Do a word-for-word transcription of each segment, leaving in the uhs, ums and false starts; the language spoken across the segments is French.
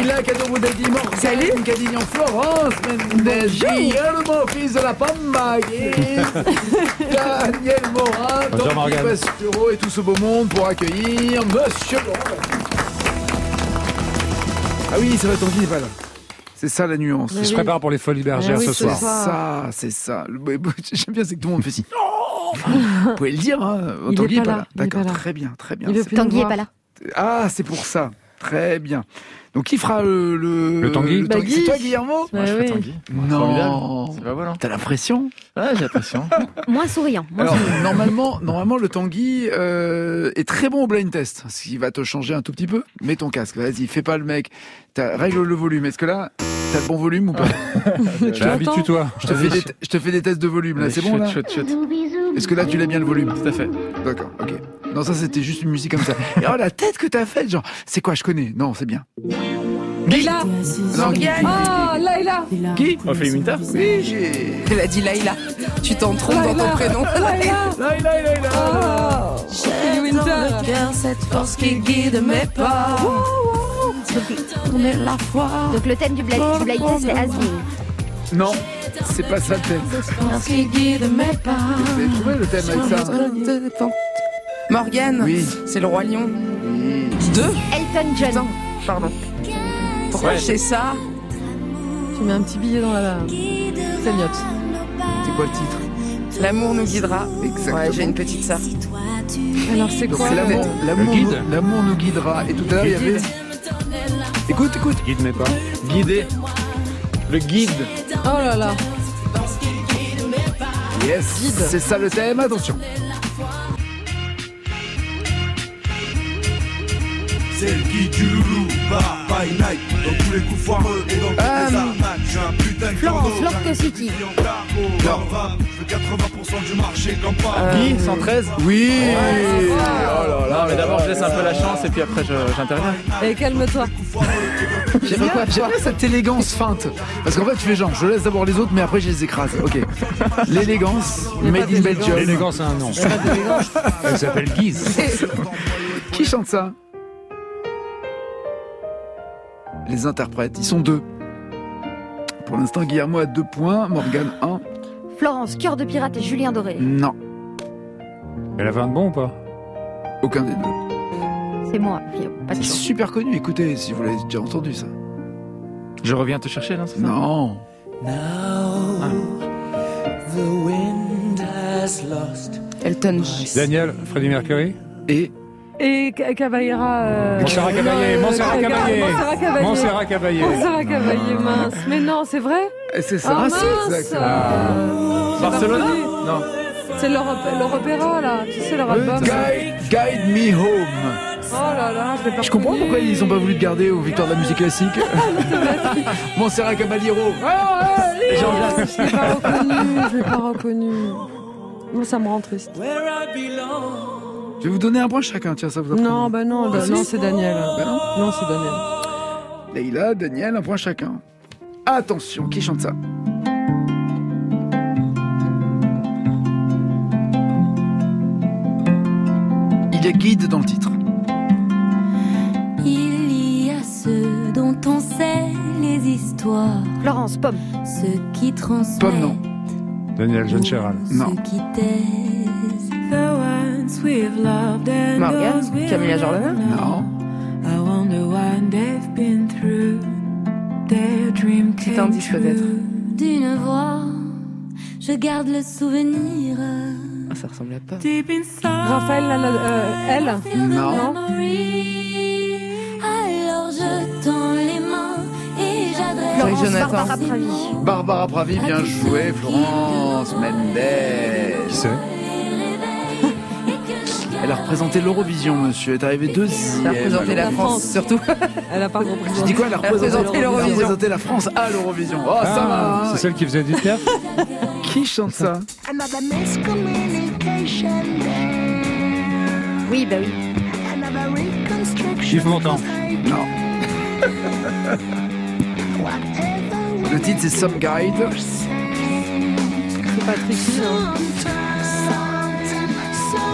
là, cadeau Moudadi Morgan. Salut. Cadignan Florence Mendes. Guillermo, fils de la Pamba. Daniel Morin, Tanguy Pastureau et tout ce beau monde pour accueillir Monsieur Laurent. Ah oui, c'est vrai, Tanguy n'est pas là. C'est ça la nuance. Je oui. prépare pour les Folies Bergères oui, ce soir. C'est ça, c'est ça. J'aime bien, c'est que tout le monde fait si. Vous pouvez le dire, hein. Tanguy n'est pas, pas là. D'accord, pas là. Très bien, très bien. Tanguy n'est pas là. Ah, c'est pour ça. Très bien. Donc, qui fera le... Le, le Tanguy, le Tanguy. C'est toi, Guillermo? Moi, je fais Tanguy. Non. C'est pas voilà. T'as la pression? Ouais, j'ai la pression. Moins souriant. Moins Alors, souriant. normalement, normalement, le Tanguy euh, est très bon au blind test. Ce qui va te changer un tout petit peu. Mets ton casque, vas-y, fais pas le mec. T'as, règle le volume. Est-ce que là, t'as le bon volume ou pas? Habitue-toi. Je te fais des, je te fais des tests de volume, là. C'est bon, là? Chut, chut. Est-ce que là, tu l'as bien le volume? Tout à fait. D'accord, ok. Non, ça, c'était juste une musique comme ça. Et oh, la tête que t'as faite, genre, c'est quoi, je connais? Non, c'est bien. Laïla. Morgane. Ah, Laïla. Qui? Ophélie Winter. Oui, j'ai... Elle a dit Laïla. Tu t'en trompes dans ton prénom. Laïla, Laïla, Laïla. Ophélie Winter. Cette force qui guide mes pas. Tourner la foi. Donc le thème du blind test, c'est Asmin. Non, c'est pas ça le thème. Force qui guide mes pas. Vous avez trouvé le thème avec ça? Morgane. Oui. C'est le Roi Lion. Oui. Deux. Elton John. Putain, pardon. Pourquoi Ouais. je sais ça? Tu mets un petit billet dans la cagnotte. C'est quoi le titre? L'amour nous guidera. Exactement. Ouais, j'ai une petite sœur. Alors c'est Donc quoi c'est l'amour, l'amour, Le guide. l'amour nous guidera. Et tout à l'heure, il y avait... Écoute, écoute. Guide mais pas. Guidé. Le guide. Oh là là. Yes, Guide. c'est ça le thème, attention. C'est le guide du loulou, bah, by night. Dans tous les coups foireux et dans toutes Euh, les arnaques. J'ai un putain de Florence, cordeau, Florence City. Dans le rap, je veux quatre-vingts pour cent du marché comme pas. Guy, cent treize. Oui. Oh là Non, mais d'abord, je laisse un peu la chance et puis après, je- j'interviens. Et calme-toi. J'aime bien, j'aime bien cette élégance feinte. Parce qu'en fait, tu fais genre, je laisse d'abord les autres, mais après, je les écrase. Ok. L'élégance, made in Belgium. L'élégance a un nom. Elle s'appelle Guise. Qui chante ça? Les interprètes, ils sont deux. Pour l'instant, Guillermo a deux points, Morgane un. Florence, Cœur de pirate et Julien Doré. Non, Elle avait un de bon ou pas? aucun des deux. C'est moi. Puis, pas de C'est chance. super connu, écoutez, si vous l'avez déjà entendu ça. Je reviens te chercher, là, c'est ça? Non. Elton. Daniel, Freddie Mercury. Et Et Ca- Caballera. euh, Montserrat Caballé, euh, Montserrat euh, Caballé. Montserrat Caballé. Montserrat Caballé. Montserrat Caballé, mince. Mais non, c'est vrai? et c'est ça. Ah, Ah, mince. c'est exact. Euh, Barcelone? Non. C'est leur, leur opéra, là. Tu sais, leur album. Guide, Guide Me Home. Oh là là, je l'ai pas Je comprends reconnu. pourquoi ils n'ont pas voulu te garder aux victoires de la musique classique. Montserrat Caballero. Je l'ai pas reconnu, je l'ai pas reconnu. Moi, ça me rend triste. Je vais vous donner un point chacun, tiens, ça vous apprend. Non, bah non, bah, Ah, si. non, c'est Daniel. Bah non. Non, c'est Daniel. Leïla, Daniel, un point chacun. Attention, qui chante ça? Il y a guide dans le titre. Il y a ceux dont on sait les histoires, Florence, Pomme. ceux qui transmettent. Pomme, non. Daniel, Jeanne Chéral. Non. Ceux qui taisent. Morgane. Camilla Jordana. Non. Petit indice peut-être. D'une voix, je garde le souvenir. Ah, ça ressemble à pas. Raphaël, là, là, euh, elle. Non. Alors je tends les mains et j'adresse. Florence Florence, Jonathan. Barbara Pravi. Barbara Pravi, bien joué. Florence Mendes. Qui c'est? Elle a représenté l'Eurovision, monsieur. Elle est arrivée deuxième. Elle a représenté la France, surtout. Elle a pas Je représenté. dis quoi? Elle a Elle a représenté représenté l'Eurovision. Elle a représenté la France à l'Eurovision. Oh, ça Ah, va. c'est celle qui faisait du théâtre. Qui chante ça? Oui, bah oui. Yves Montand. Non. Le titre, c'est Some Guide. C'est Patrick Hill, hein.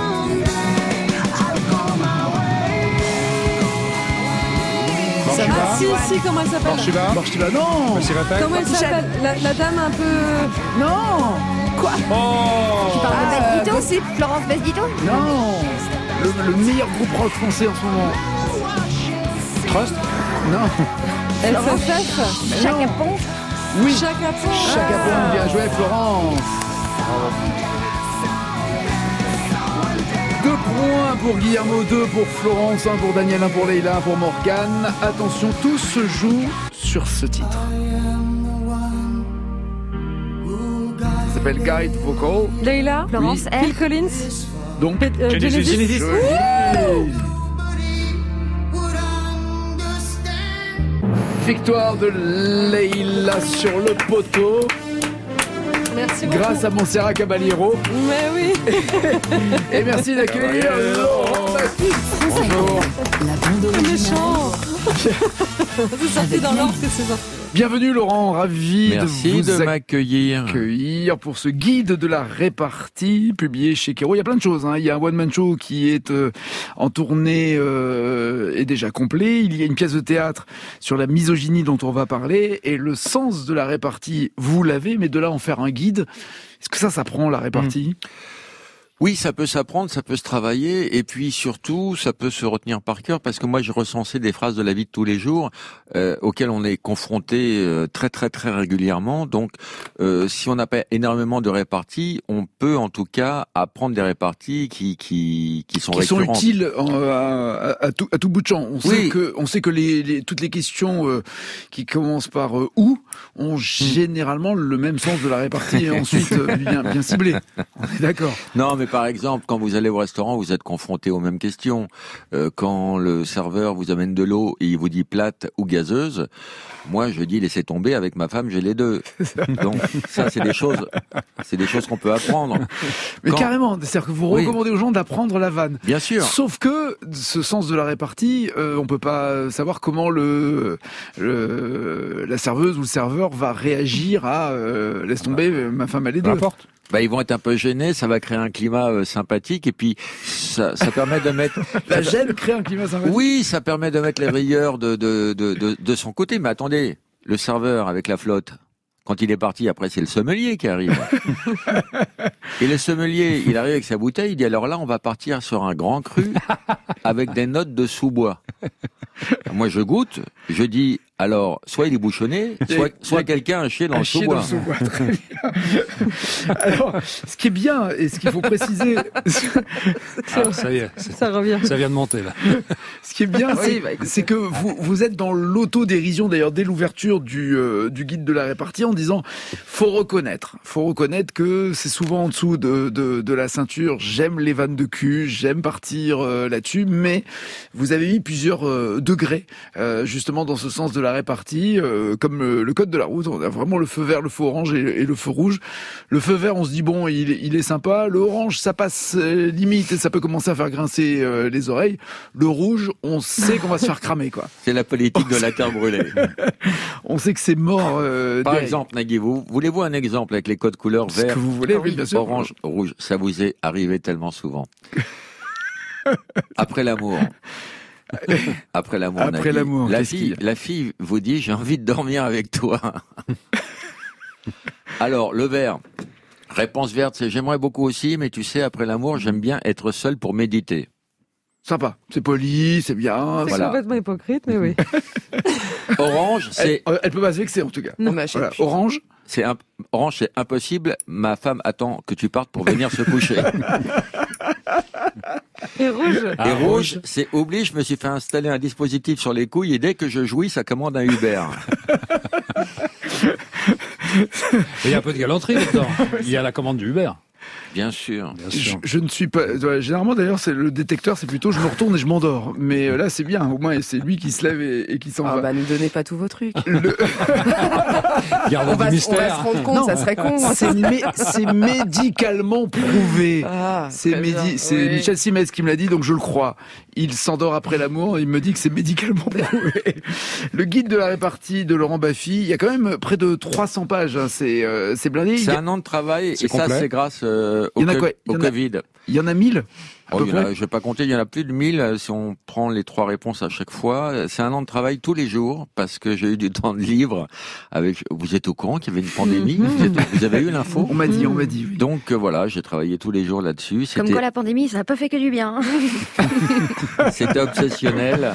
Ça va. Si, si, comment elle s'appelle Borshiba. Borshiba, non. Monsieur Répète. Comment elle s'appelle la, la dame un peu... Non. Oh Tu parles de Best Dito possible. Florence Best Dito Non. Le, le meilleur groupe rock français en ce moment. Trust. Non. L F F Chaka Pong. Oui. Chaka Pong. Chaka Pong, bien joué Florence. Deux points pour Guillermo, deux pour Florence, un pour Daniel, un pour Leïla, un pour Morgane. Attention, tout se joue sur ce titre. Ça s'appelle Guide Vocal. Leïla. Florence Oui. R. Phil Collins. Donc, Pet- euh, Genesis. Genesis. joli. Victoire de Leïla sur le poteau, Merci beaucoup. grâce à Montserrat Caballero. Mais oui. Et merci d'accueillir Laurent Baptiste. Bonjour. C'est méchant. C'est sorti dans l'ordre que c'est sorti. Bienvenue Laurent, ravi Merci de vous de m'accueillir. accueillir pour ce guide de la répartie publié chez Kero. Il y a plein de choses, hein. Il y a un one-man show qui est euh, en tournée euh, et déjà complet. Il y a une pièce de théâtre sur la misogynie dont on va parler. Et le sens de la répartie, vous l'avez, mais de là en faire un guide, est-ce que ça s'apprend la répartie ? Oui, ça peut s'apprendre, ça peut se travailler, et puis surtout, ça peut se retenir par cœur, parce que moi, je recensais des phrases de la vie de tous les jours euh, auxquelles on est confronté euh, très très très régulièrement. Donc, euh, si on n'a pas énormément de réparties, on peut en tout cas apprendre des réparties qui qui qui sont qui sont récurrentes. utiles euh, à, à, tout, à tout bout de champ. On sait Oui. que, on sait que les, les, toutes les questions euh, qui commencent par euh, où ont généralement le même sens de la répartie et ensuite euh, bien, bien ciblé. On est d'accord. Non, mais par exemple, quand vous allez au restaurant, vous êtes confronté aux mêmes questions. Euh, quand le serveur vous amène de l'eau et il vous dit plate ou gazeuse, moi je dis laissez tomber. Avec ma femme, j'ai les deux. Donc ça, c'est des choses, c'est des choses qu'on peut apprendre. Mais Quand- carrément, c'est-à-dire que vous Oui. recommandez aux gens d'apprendre la vanne. Bien sûr. Sauf que ce sens de la répartie, euh, on peut pas savoir comment le, le la serveuse ou le serveur va réagir à euh, laisse tomber, ma femme elle est Peu deux. importe. Bah, ils vont être un peu gênés, ça va créer un climat euh, sympathique, et puis ça, ça permet de mettre. La gêne crée un climat sympathique. Oui, ça permet de mettre les rieurs de de de de, de son côté. Mais attendez, le serveur avec la flotte. Quand il est parti, après, c'est le sommelier qui arrive. Et le sommelier, il arrive avec sa bouteille, il dit, alors là, on va partir sur un grand cru avec des notes de sous-bois. Moi, je goûte, je dis, alors, soit il est bouchonné, soit, soit quelqu'un a chié dans Un le chier dans le sous-bois. sous-bois, très bien. Alors, ce qui est bien, et ce qu'il faut préciser, Ah, ça y est, c'est- Ça revient. ça vient de monter là. ce qui est bien, Oui, c'est, bah, écoutez. c'est que vous, vous êtes dans l'autodérision, d'ailleurs, dès l'ouverture du, euh, du guide de la répartie, en disant, faut reconnaître, faut reconnaître que c'est souvent en dessous de, de, de la ceinture, j'aime les vannes de cul, j'aime partir euh, là-dessus, mais vous avez mis plusieurs euh, degrés, euh, justement, dans ce sens de la répartie, euh, comme euh, le code de la route, on a vraiment le feu vert, le feu orange et, et le feu rouge. Le feu vert, on se dit, bon, il, est- il est sympa, le orange, ça passe euh, limite et ça peut commencer à faire grincer euh, les oreilles. Le rouge, on sait qu'on va se faire cramer, quoi. C'est la politique de la terre brûlée. On sait que c'est mort. Euh, Par direct. exemple, Nagui, vous voulez-vous un exemple avec les codes couleurs Ce que vert, vous voulez, oui, bien sûr. orange, rouge? Ça vous est arrivé tellement souvent. Après l'amour. Après l'amour. Après Nagui. l'amour, La qu'est-ce qu'il y fille, a la fille vous dit, j'ai envie de dormir avec toi. Alors, le vert. Réponse verte, c'est j'aimerais beaucoup aussi, mais tu sais, après l'amour, j'aime bien être seul pour méditer. Sympa. C'est poli, c'est bien. C'est Voilà. complètement hypocrite, mais oui. Orange, Elle, c'est, euh, elle peut pas se vexer, en tout cas. Non, mais achète Voilà. plus. Orange. c'est imp- orange, c'est impossible. Ma femme attend que tu partes pour venir se coucher. Et rouge. Ah, et rouge, rouge. c'est oublie, je me suis fait installer un dispositif sur les couilles et dès que je jouis, ça commande un Uber. Il y a un peu de galanterie là-dedans. Il y a la commande du Uber. Bien sûr. Bien Je, sûr. je ne suis pas. ouais, Généralement, d'ailleurs, c'est le détecteur, c'est plutôt je me retourne et je m'endors. Mais euh, là, c'est bien. Au moins, c'est lui qui se lève et, et qui s'en Ah va. bah, ne donnez pas tous vos trucs. Le- Gardons On va, du on va se mystère. rendre compte, Non. ça serait con. c'est, mé- c'est médicalement prouvé. Ah, C'est, très médi- bien. c'est Oui. Michel Simès qui me l'a dit, donc je le crois. Il s'endort après l'amour, il me dit que c'est médicalement prouvé. Le guide de la répartie de Laurent Baffy, il y a quand même près de trois cents pages, hein, c'est, euh, c'est blindé. Il C'est y, a- un an de travail C'est et ça, complet. c'est grâce euh, au, Il y en a co- quoi Il y au en a- Covid. il y en a mille. Oh, il y en a, je vais pas compter, il y en a plus de mille euh, si on prend les trois réponses à chaque fois. C'est un an de travail tous les jours parce que j'ai eu du temps de libre. Avec, vous êtes au courant qu'il y avait une pandémie? vous, êtes, vous avez eu l'info? On m'a dit, on m'a dit. Oui. Donc euh, voilà, j'ai travaillé tous les jours là-dessus. Comme quoi la pandémie, ça n'a pas fait que du bien. C'était obsessionnel.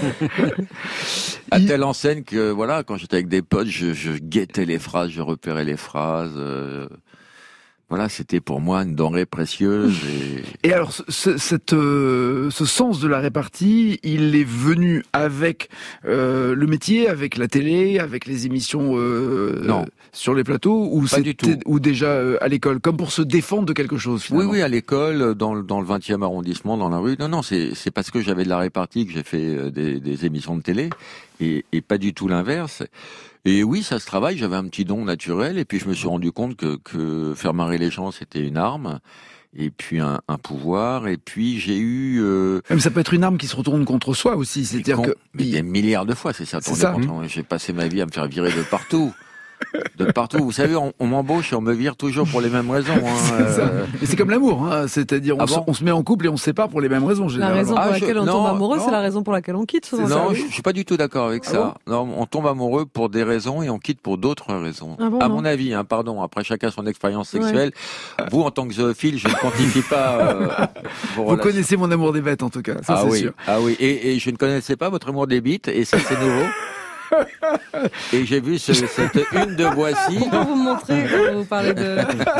À telle enseigne que voilà, quand j'étais avec des potes, je, je guettais les phrases, je repérais les phrases. Euh... Voilà, c'était pour moi une denrée précieuse. Et, et alors, ce, cette, euh, ce sens de la répartie, il est venu avec euh, le métier, avec la télé, avec les émissions euh, non. sur les plateaux, ou pas du tout, ou déjà euh, à l'école, comme pour se défendre de quelque chose. Finalement. Oui, oui, à l'école, dans, dans le vingtième arrondissement, dans la rue. Non, non, c'est, c'est parce que j'avais de la répartie que j'ai fait des, des émissions de télé, et, et pas du tout l'inverse. Et oui, ça se travaille, j'avais un petit don naturel, et puis je me suis rendu compte que, que faire marrer les gens, c'était une arme, et puis un, un pouvoir, et puis j'ai eu... Euh... Même ça peut être une arme qui se retourne contre soi aussi, c'est-à-dire con... que... Mais des milliards de fois, c'est ça, c'est ça. Contre... Mmh. J'ai passé ma vie à me faire virer de partout. De partout, vous savez, on, on m'embauche et on me vire toujours pour les mêmes raisons. Hein. C'est euh... Et c'est comme l'amour, hein. C'est-à-dire on, ah bon se, on se met en couple et on se sépare pour les mêmes raisons. La raison pour ah, laquelle je... on non, tombe amoureux, non. c'est la raison pour laquelle on quitte. Non, ça, je, je suis pas du tout d'accord avec ah ça. Bon non, on tombe amoureux pour des raisons et on quitte pour d'autres raisons. Ah bon, à non. mon avis, hein, pardon. Après, chacun son expérience sexuelle. Ouais. Vous, en tant que zoophile, je ne quantifie pas. Euh, vos Vous relations. Connaissez mon amour des bêtes, en tout cas. Ça, ah c'est oui, sûr. ah oui. Et, et je ne connaissais pas votre amour des bites, et ça, c'est nouveau. Et j'ai vu ce, cette une de Boissy. On peut vous montrer quand vous parlez de...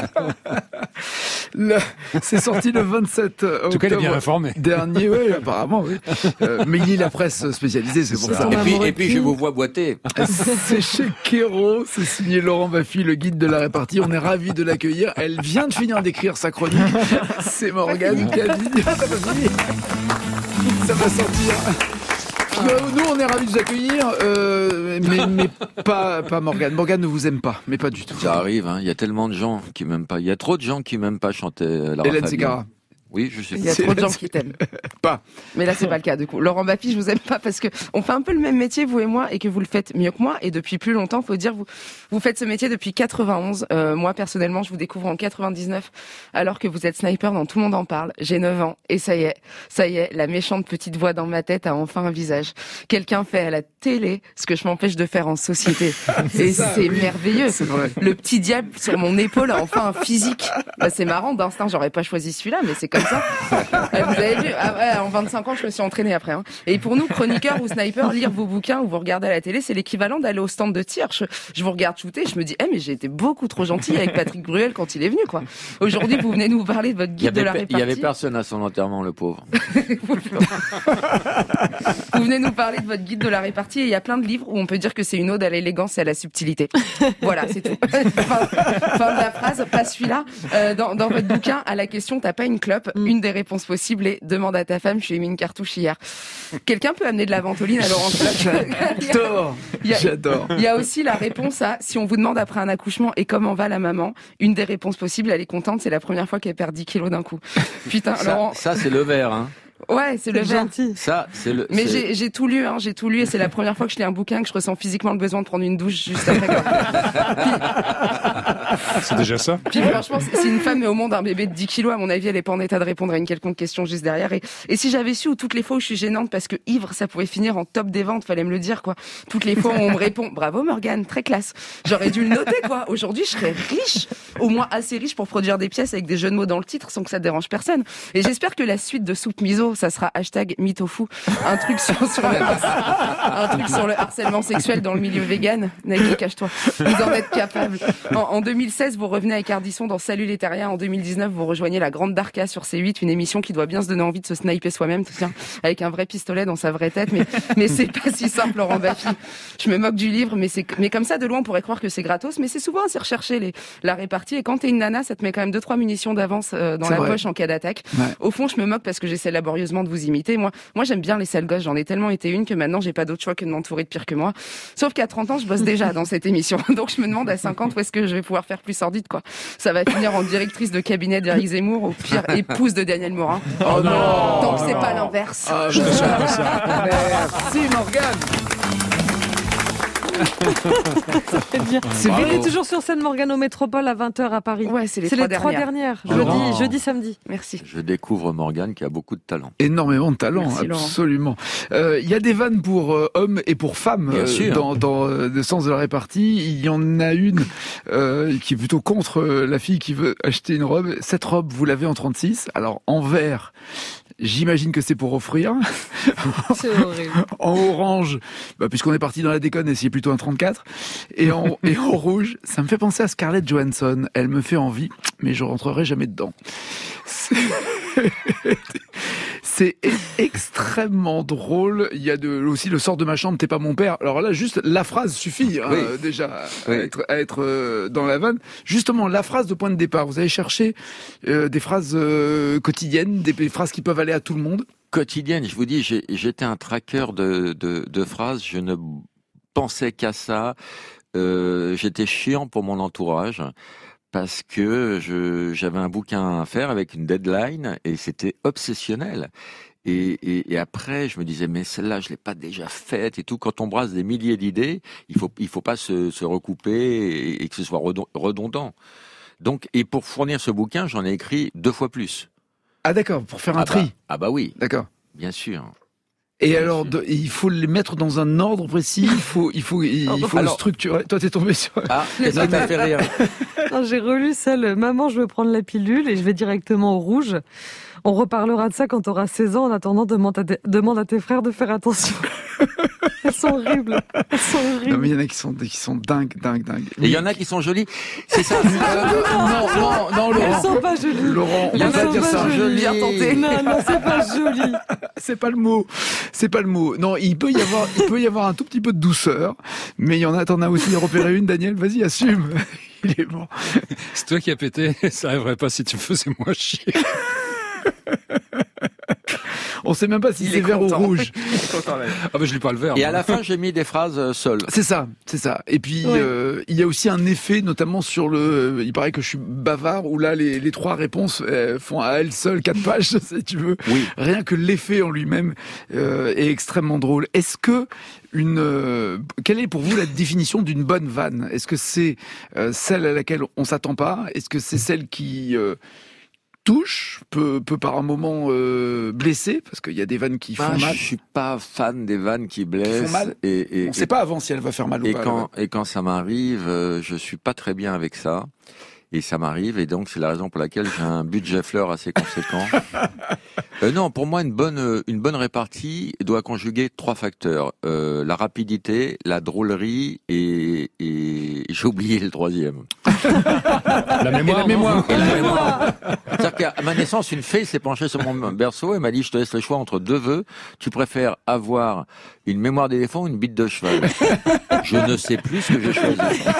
Le, c'est sorti le vingt-sept octobre. En tout cas, elle est bien informée. Dernier, oui, apparemment, oui. Euh, mais il lit la presse spécialisée, c'est pour c'est ça. Et puis, et puis, je vous vois boiter. C'est chez Kéro, c'est signé Laurent Baffy, le guide de la répartie. On est ravis de l'accueillir. Elle vient de finir d'écrire sa chronique. C'est Morgane qui a dit. Ça va sortir. Nous, on est ravis de vous accueillir, euh, mais, mais pas, pas Morgane. Morgane ne vous aime pas, mais pas du tout. Ça arrive, hein. Il y a tellement de gens qui m'aiment pas. Il y a trop de gens qui m'aiment pas chanter Lara Hélène Fabian. Ségara. Oui, je sais. Il y a trop de gens qui t'aiment. Pas. Mais là, c'est pas le cas, du coup. Laurent Baffy, je vous aime pas parce que on fait un peu le même métier, vous et moi, et que vous le faites mieux que moi, et depuis plus longtemps, faut dire, vous, vous faites ce métier depuis quatre-vingt-onze. Euh, moi, personnellement, je vous découvre en quatre-vingt-dix-neuf, alors que vous êtes sniper dans Tout le monde en parle. J'ai neuf ans, et ça y est, ça y est, la méchante petite voix dans ma tête a enfin un visage. Quelqu'un fait à la télé ce que je m'empêche de faire en société. c'est et ça, c'est oui. merveilleux. C'est vrai. Le petit diable sur mon épaule a enfin un physique. Bah, c'est marrant, d'instinct, j'aurais pas choisi celui-là, mais c'est comme ça. Vous avez vu, ah ouais, en vingt-cinq ans, je me suis entraînée après. Hein. Et pour nous, chroniqueurs ou snipers, lire vos bouquins ou vous regardez à la télé, c'est l'équivalent d'aller au stand de tir. Je, je vous regarde shooter, je me dis, eh, mais j'ai été beaucoup trop gentil avec Patrick Bruel quand il est venu, quoi. Aujourd'hui, vous venez nous parler de votre guide de la répartie. Il y avait personne à son enterrement, le pauvre. Vous venez nous parler de votre guide de la répartie et il y a plein de livres où on peut dire que c'est une ode à l'élégance et à la subtilité. Voilà, c'est tout. fin, fin de la phrase, pas celui-là. Euh, dans, dans votre bouquin, à la question, t'as pas une clope, mm. une des réponses possibles est demande à ta femme, je lui ai mis une cartouche hier. Quelqu'un peut amener de la ventoline à Laurent J'adore. J'adore. Il y a aussi la réponse à si on vous demande après un accouchement et comment va la maman, une des réponses possibles, elle est contente, c'est la première fois qu'elle perd dix kilos d'un coup. Putain, ça, Laurent. Ça, c'est le verre, hein. Ouais, c'est, c'est le gentil. Ça, c'est le. Mais c'est... j'ai, j'ai tout lu, hein, j'ai tout lu, et c'est la première fois que je lis un bouquin que je ressens physiquement le besoin de prendre une douche juste après. Puis... C'est déjà ça. Puis franchement, si une femme met au monde un bébé de dix kilos, à mon avis, elle est pas en état de répondre à une quelconque question juste derrière. Et, et si j'avais su, ou toutes les fois où je suis gênante parce que ivre, ça pouvait finir en top des ventes, fallait me le dire, quoi. Toutes les fois où on me répond, bravo Morgane, très classe. J'aurais dû le noter, quoi. Aujourd'hui, je serais riche, au moins assez riche pour produire des pièces avec des jeux de mots dans le titre sans que ça dérange personne. Et j'espère que la suite de Soupe Miso, ça sera hashtag mythofou, un truc sur, sur le un truc sur le harcèlement sexuel dans le milieu vegan. Nagui, cache-toi. Vous en êtes capable. En, en deux mille seize, vous revenez avec Ardisson dans Salut les terriens. En deux mille dix-neuf, vous rejoignez la Grande Darka sur C huit, une émission qui doit bien se donner envie de se sniper soi-même, tiens, avec un vrai pistolet dans sa vraie tête. Mais, mais c'est pas si simple, Laurent Baffy. Je me moque du livre, mais c'est, mais comme ça, de loin, on pourrait croire que c'est gratos, mais c'est souvent assez recherché, les, la répartie. Et quand t'es une nana, ça te met quand même deux, trois munitions d'avance euh, dans c'est la vrai. Poche en cas d'attaque. Ouais. Au fond, je me moque parce que j'essaie laborieusement de vous imiter. Moi, moi, j'aime bien les sales gosses. J'en ai tellement été une que maintenant, j'ai pas d'autre choix que de m'entourer de pire que moi. Sauf qu'à trente ans, je bosse déjà dans cette émission. Donc, je me demande à cinquante où est-ce que je vais pouvoir faire plus sordide, quoi. Ça va finir en directrice de cabinet d'Éric Zemmour, au pire, épouse de Daniel Morin. Oh non! Tant que c'est pas l'inverse. Ah, je te souhaite ça. Merci, Morgane. C'est bien. Il est toujours sur scène, Morgane, au Métropole à vingt heures à Paris. Ouais, c'est les c'est trois les trois dernières. dernières. Jeudi, Laurent. jeudi, samedi. Merci. Je découvre Morgane qui a beaucoup de talent. Énormément de talent, Merci, Laurent. absolument. Euh, Il y a des vannes pour euh, hommes et pour femmes Bien euh, sûr. dans, dans euh, le sens de la répartie. Il y en a une euh, qui est plutôt contre euh, la fille qui veut acheter une robe. Cette robe, vous l'avez en trente-six. Alors en vert, j'imagine que c'est pour offrir. C'est horrible. En orange, bah, puisqu'on est parti dans la déconne, et c'est plutôt un trente-quatre. Et en, et en rouge, ça me fait penser à Scarlett Johansson. Elle me fait envie, mais je rentrerai jamais dedans. C'est, c'est extrêmement drôle. Il y a de, aussi le sort de ma chambre, t'es pas mon père. Alors là, juste la phrase suffit hein, Oui. déjà Oui. à être, à être euh, dans la vanne. Justement, la phrase de point de départ. Vous avez cherché euh, des phrases euh, quotidiennes, des, des phrases qui peuvent aller à tout le monde. Quotidienne, je vous dis, j'ai- j'étais un tracker de, de, de phrases, je ne pensais qu'à ça. Euh, j'étais chiant pour mon entourage parce que je, j'avais un bouquin à faire avec une deadline et c'était obsessionnel. Et, et, et après, je me disais, mais celle-là, je l'ai pas déjà faite et tout. Quand on brasse des milliers d'idées, il faut, il faut pas se, se recouper et, et que ce soit redon- redondant. Donc, et pour fournir ce bouquin, j'en ai écrit deux fois plus. Ah d'accord, pour faire un ah tri. Bah, ah bah oui, D'accord. bien sûr. Et Bien alors, sûr. de- il faut les mettre dans un ordre précis. Il faut, il faut, il, il faut le Alors- structurer. Toi, t'es tombé sur. Ah, ça t'a fait rire. Non, j'ai relu celle, maman, je veux prendre la pilule et je vais directement au rouge. On reparlera de ça quand tu auras seize ans. En attendant, demande à, tes, demande à tes frères de faire attention. Elles sont horribles. Elles sont horribles. Non mais il y en a qui sont, qui sont dingues, dingues, dingues. Et il y en a qui sont jolis. C'est ça. Euh, non, non, non, Elles Laurent. sont pas jolies. Laurent, on Il y en va a pas qui dire sont ça. pas jolies. Bien tenté. Non, non, c'est pas joli. C'est pas le mot. C'est pas le mot. Non, il peut y avoir, il peut y avoir un tout petit peu de douceur, mais il y en a. T'en as aussi repéré une, Daniel. Vas-y, assume. Il est bon. C'est toi qui as pété, ça arriverait pas si tu me faisais moins chier. On sait même pas si Il c'est est vert ou content. rouge. Ah bah je lis pas le verre. Et moi. à la fin, j'ai mis des phrases euh, seules. C'est ça, c'est ça. Et puis Ouais. euh, il y a aussi un effet, notamment sur le. Il paraît que je suis bavard, où là les, les trois réponses euh, font à elles seules quatre pages, si tu veux. Oui. Rien que l'effet en lui-même euh, est extrêmement drôle. Est-ce que une euh, quelle est pour vous la définition d'une bonne vanne? Est-ce que c'est euh, celle à laquelle on s'attend pas? Est-ce que c'est celle qui euh, touche, peut, peut par un moment euh, blesser, parce qu'il y a des vannes qui font Ah, mal. je suis pas fan des vannes qui blessent. mal Et, et, On sait pas avant si elle va faire mal ou et pas. la quand, et quand ça m'arrive, euh, je suis pas très bien avec ça. Et ça m'arrive, et donc c'est la raison pour laquelle j'ai un budget fleur assez conséquent. euh, non, pour moi, une bonne, euh, une bonne répartie doit conjuguer trois facteurs. Euh, la rapidité, la drôlerie, et, et j'ai oublié le troisième. La mémoire. la mémoire. Et la mémoire. C'est-à-dire qu'à ma naissance, une fée s'est penchée sur mon berceau et m'a dit, je te laisse le choix entre deux vœux. Tu préfères avoir une mémoire d'éléphant ou une bite de cheval? Je ne sais plus ce que j'ai choisi.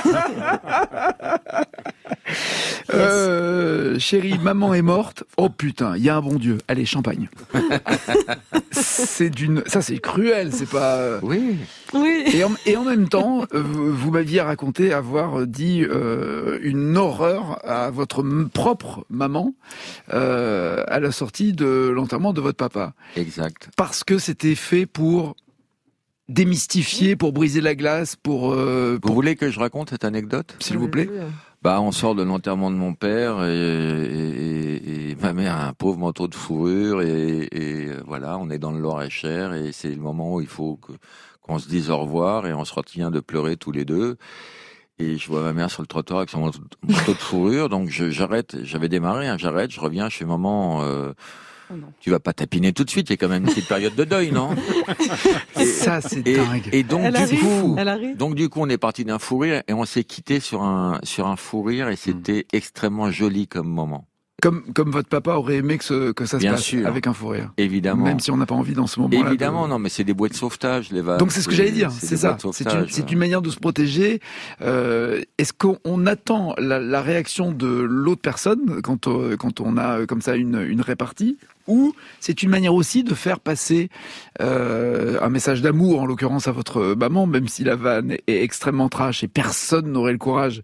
Euh, chérie, maman est morte. Oh putain, il y a un bon Dieu. Allez, champagne. C'est d'une, ça c'est cruel, c'est pas. euh, Oui. Oui. Et en, et en même temps, euh, vous, vous m'aviez raconté avoir dit euh, une horreur à votre m- propre maman euh, à la sortie de l'enterrement de votre papa, Exact. parce que c'était fait pour démystifier, pour briser la glace, pour, euh, Vous pour- voulez que je raconte cette anecdote? s'il vous plaît. Bah, on sort de l'enterrement de mon père et, et- et ma mère a un pauvre manteau de fourrure et, et voilà, on est dans le Loir-et-Cher et c'est le moment où il faut que, qu'on se dise au revoir et on se retient de pleurer tous les deux. Et je vois ma mère sur le trottoir avec son manteau manteau de fourrure, donc je, j'arrête, j'avais démarré, hein, j'arrête, je reviens, je fais maman, euh, Oh non. tu vas pas tapiner tout de suite, il y a quand même une petite période de deuil, non? Et, Ça c'est et, dingue. et donc Elle du arrive. coup, Elle arrive. donc du coup, on est parti d'un fou rire et on s'est quitté sur un sur un fou rire et c'était extrêmement joli comme moment. Comme, comme votre papa aurait aimé que, ce, que ça se Bien passe sûr. avec un fou rire. Évidemment. Même si on n'a pas envie dans ce moment-là. Évidemment, de- non, mais c'est des bouées de sauvetage, les vannes. Donc c'est ce que j'allais dire, c'est des ça. boîtes de C'est une, sauvetage. c'est une manière de se protéger. Euh, est-ce qu'on on attend la, la réaction de l'autre personne quand, euh, quand on a euh, comme ça une, une répartie, ou c'est une manière aussi de faire passer euh, un message d'amour, en l'occurrence à votre maman, même si la vanne est extrêmement trash et personne n'aurait le courage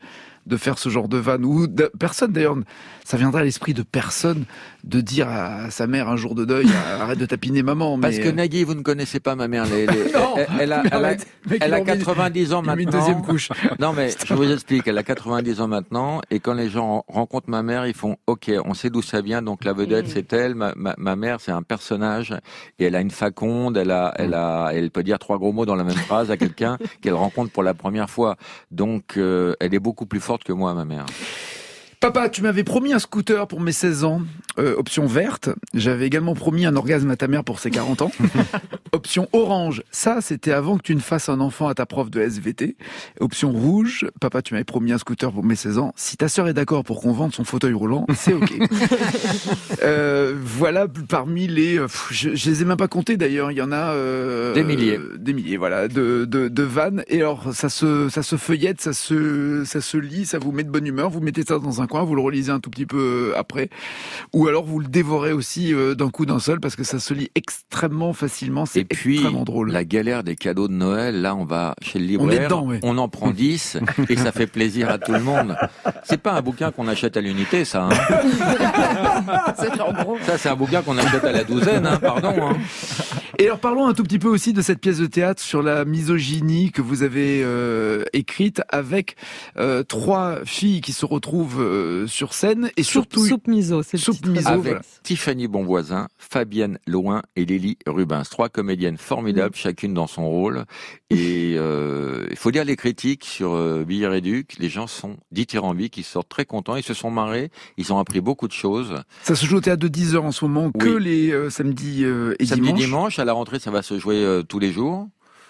de faire ce genre de vanne, ou de, personne d'ailleurs, ça viendrait à l'esprit de personne de dire à sa mère un jour de deuil, arrête de tapiner maman. Mais... Parce que Nagui, vous ne connaissez pas ma mère. Les, les, non, elle, elle a, elle a, elle a quatre-vingt-dix ans maintenant. Une deuxième couche. Non mais je vous explique, elle a quatre-vingt-dix ans maintenant, et quand les gens rencontrent ma mère, ils font ok, on sait d'où ça vient, donc la vedette mmh. c'est elle, ma, ma, ma mère c'est un personnage, et elle a une faconde, elle a, elle a, elle peut dire trois gros mots dans la même phrase à quelqu'un qu'elle rencontre pour la première fois, donc euh, elle est beaucoup plus forte que moi, ma mère. Papa, tu m'avais promis un scooter pour mes seize ans, euh, option verte. J'avais également promis un orgasme à ta mère pour ses quarante ans. Option orange, ça c'était avant que tu ne fasses un enfant à ta prof de S V T. Option rouge, papa, tu m'avais promis un scooter pour mes seize ans. Si ta sœur est d'accord pour qu'on vende son fauteuil roulant, c'est ok. euh, voilà, parmi les... Pff, je, je les ai même pas comptés d'ailleurs, il y en a... Euh, des milliers. Euh, des milliers, voilà, de, de, de vannes. Et alors, ça se, ça se feuillette, ça se, ça se lit, ça vous met de bonne humeur, vous mettez ça dans un coin, vous le relisez un tout petit peu après, ou alors vous le dévorez aussi euh, d'un coup d'un seul parce que ça se lit extrêmement facilement, c'est et puis, extrêmement drôle. La galère des cadeaux de Noël, là on va chez le libraire, on, est dedans, ouais. on en prend dix et ça fait plaisir à tout le monde. C'est pas un bouquin qu'on achète à l'unité, ça. Hein. Ça c'est un bouquin qu'on achète à la douzaine, hein, pardon. Hein. Et alors parlons un tout petit peu aussi de cette pièce de théâtre sur la misogynie que vous avez euh, écrite avec euh, trois filles qui se retrouvent euh, sur scène et surtout Soupe miso, c'est Soupe miso, avec voilà. Tiffany Bonvoisin, Fabienne Loin et Lélie Rubens, trois comédiennes formidables, mmh. chacune dans son rôle. Et euh, il faut dire les critiques sur euh, Billard et Duc, les gens sont dithyrambiques, ils sortent très contents, ils se sont marrés, ils ont appris beaucoup de choses. Ça se joue au théâtre de dix heures en ce moment, oui. que les euh, samedis euh, et Samedi, dimanches. dimanche, à la rentrée, ça va se jouer euh, tous les jours.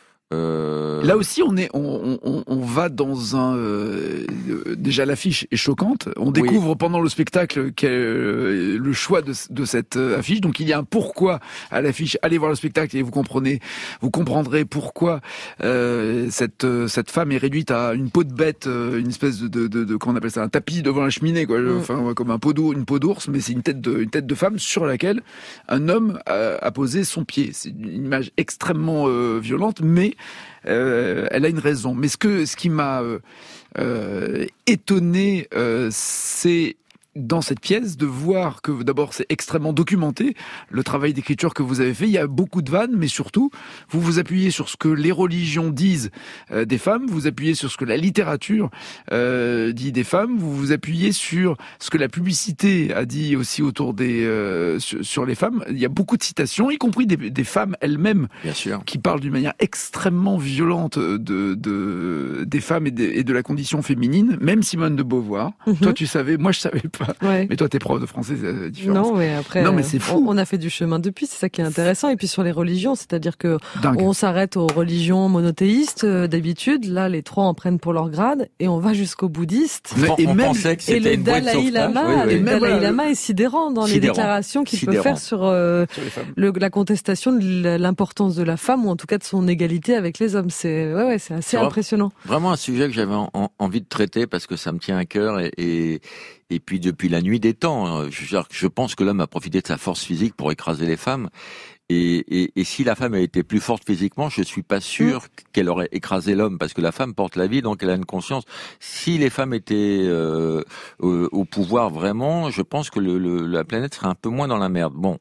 Euh... Là aussi, on est, on, on, on va dans un. Euh, déjà, l'affiche est choquante. On découvre oui. pendant le spectacle quel, euh, le choix de, de cette affiche. Donc, il y a un pourquoi à l'affiche. Allez voir le spectacle et vous comprenez, vous comprendrez pourquoi euh, cette cette femme est réduite à une peau de bête, une espèce de de, de, de qu'on appelle ça un tapis devant la cheminée, quoi. Mmh. Enfin, comme un pot d'ours, une peau d'ours, mais c'est une tête de une tête de femme sur laquelle un homme a, a posé son pied. C'est une image extrêmement euh, violente, mais Euh, elle a une raison. Mais ce que ce qui m'a euh, euh, étonné, euh, c'est dans cette pièce de voir que d'abord c'est extrêmement documenté le travail d'écriture que vous avez fait. Il y a beaucoup de vannes, mais surtout vous vous appuyez sur ce que les religions disent euh, des femmes, vous vous appuyez sur ce que la littérature euh, dit des femmes, vous vous appuyez sur ce que la publicité a dit aussi autour des euh, sur, sur les femmes. Il y a beaucoup de citations, y compris des, des femmes elles-mêmes, bien sûr, qui parlent d'une manière extrêmement violente de, de des femmes et de, et de la condition féminine. Même Simone de Beauvoir. Mm-hmm. Toi tu savais, moi je savais pas. Ouais. Mais toi, t'es prof de français, c'est différent. Non, mais après, non, mais c'est fou. On, on a fait du chemin depuis, c'est ça qui est intéressant. Et puis sur les religions, c'est-à-dire que Dingue. on s'arrête aux religions monothéistes euh, d'habitude. Là, les trois en prennent pour leur grade, et on va jusqu'aux bouddhistes. Mais, et on même pensait que et le une Dalai Lama, oui, oui. le Dalai voilà, Lama est sidérant dans sidérant. les déclarations qu'il sidérant. peut faire sur, euh, sur le, la contestation de l'importance de la femme, ou en tout cas de son égalité avec les hommes. C'est ouais, ouais, c'est assez c'est impressionnant. Vraiment un sujet que j'avais en, en, envie de traiter parce que ça me tient à cœur et, et Et puis depuis la nuit des temps, je, je pense que l'homme a profité de sa force physique pour écraser les femmes. Et, et, et si la femme a été plus forte physiquement, je suis pas sûr mmh. qu'elle aurait écrasé l'homme, parce que la femme porte la vie, donc elle a une conscience. Si les femmes étaient euh, au, au pouvoir vraiment, je pense que le, le, la planète serait un peu moins dans la merde. Bon,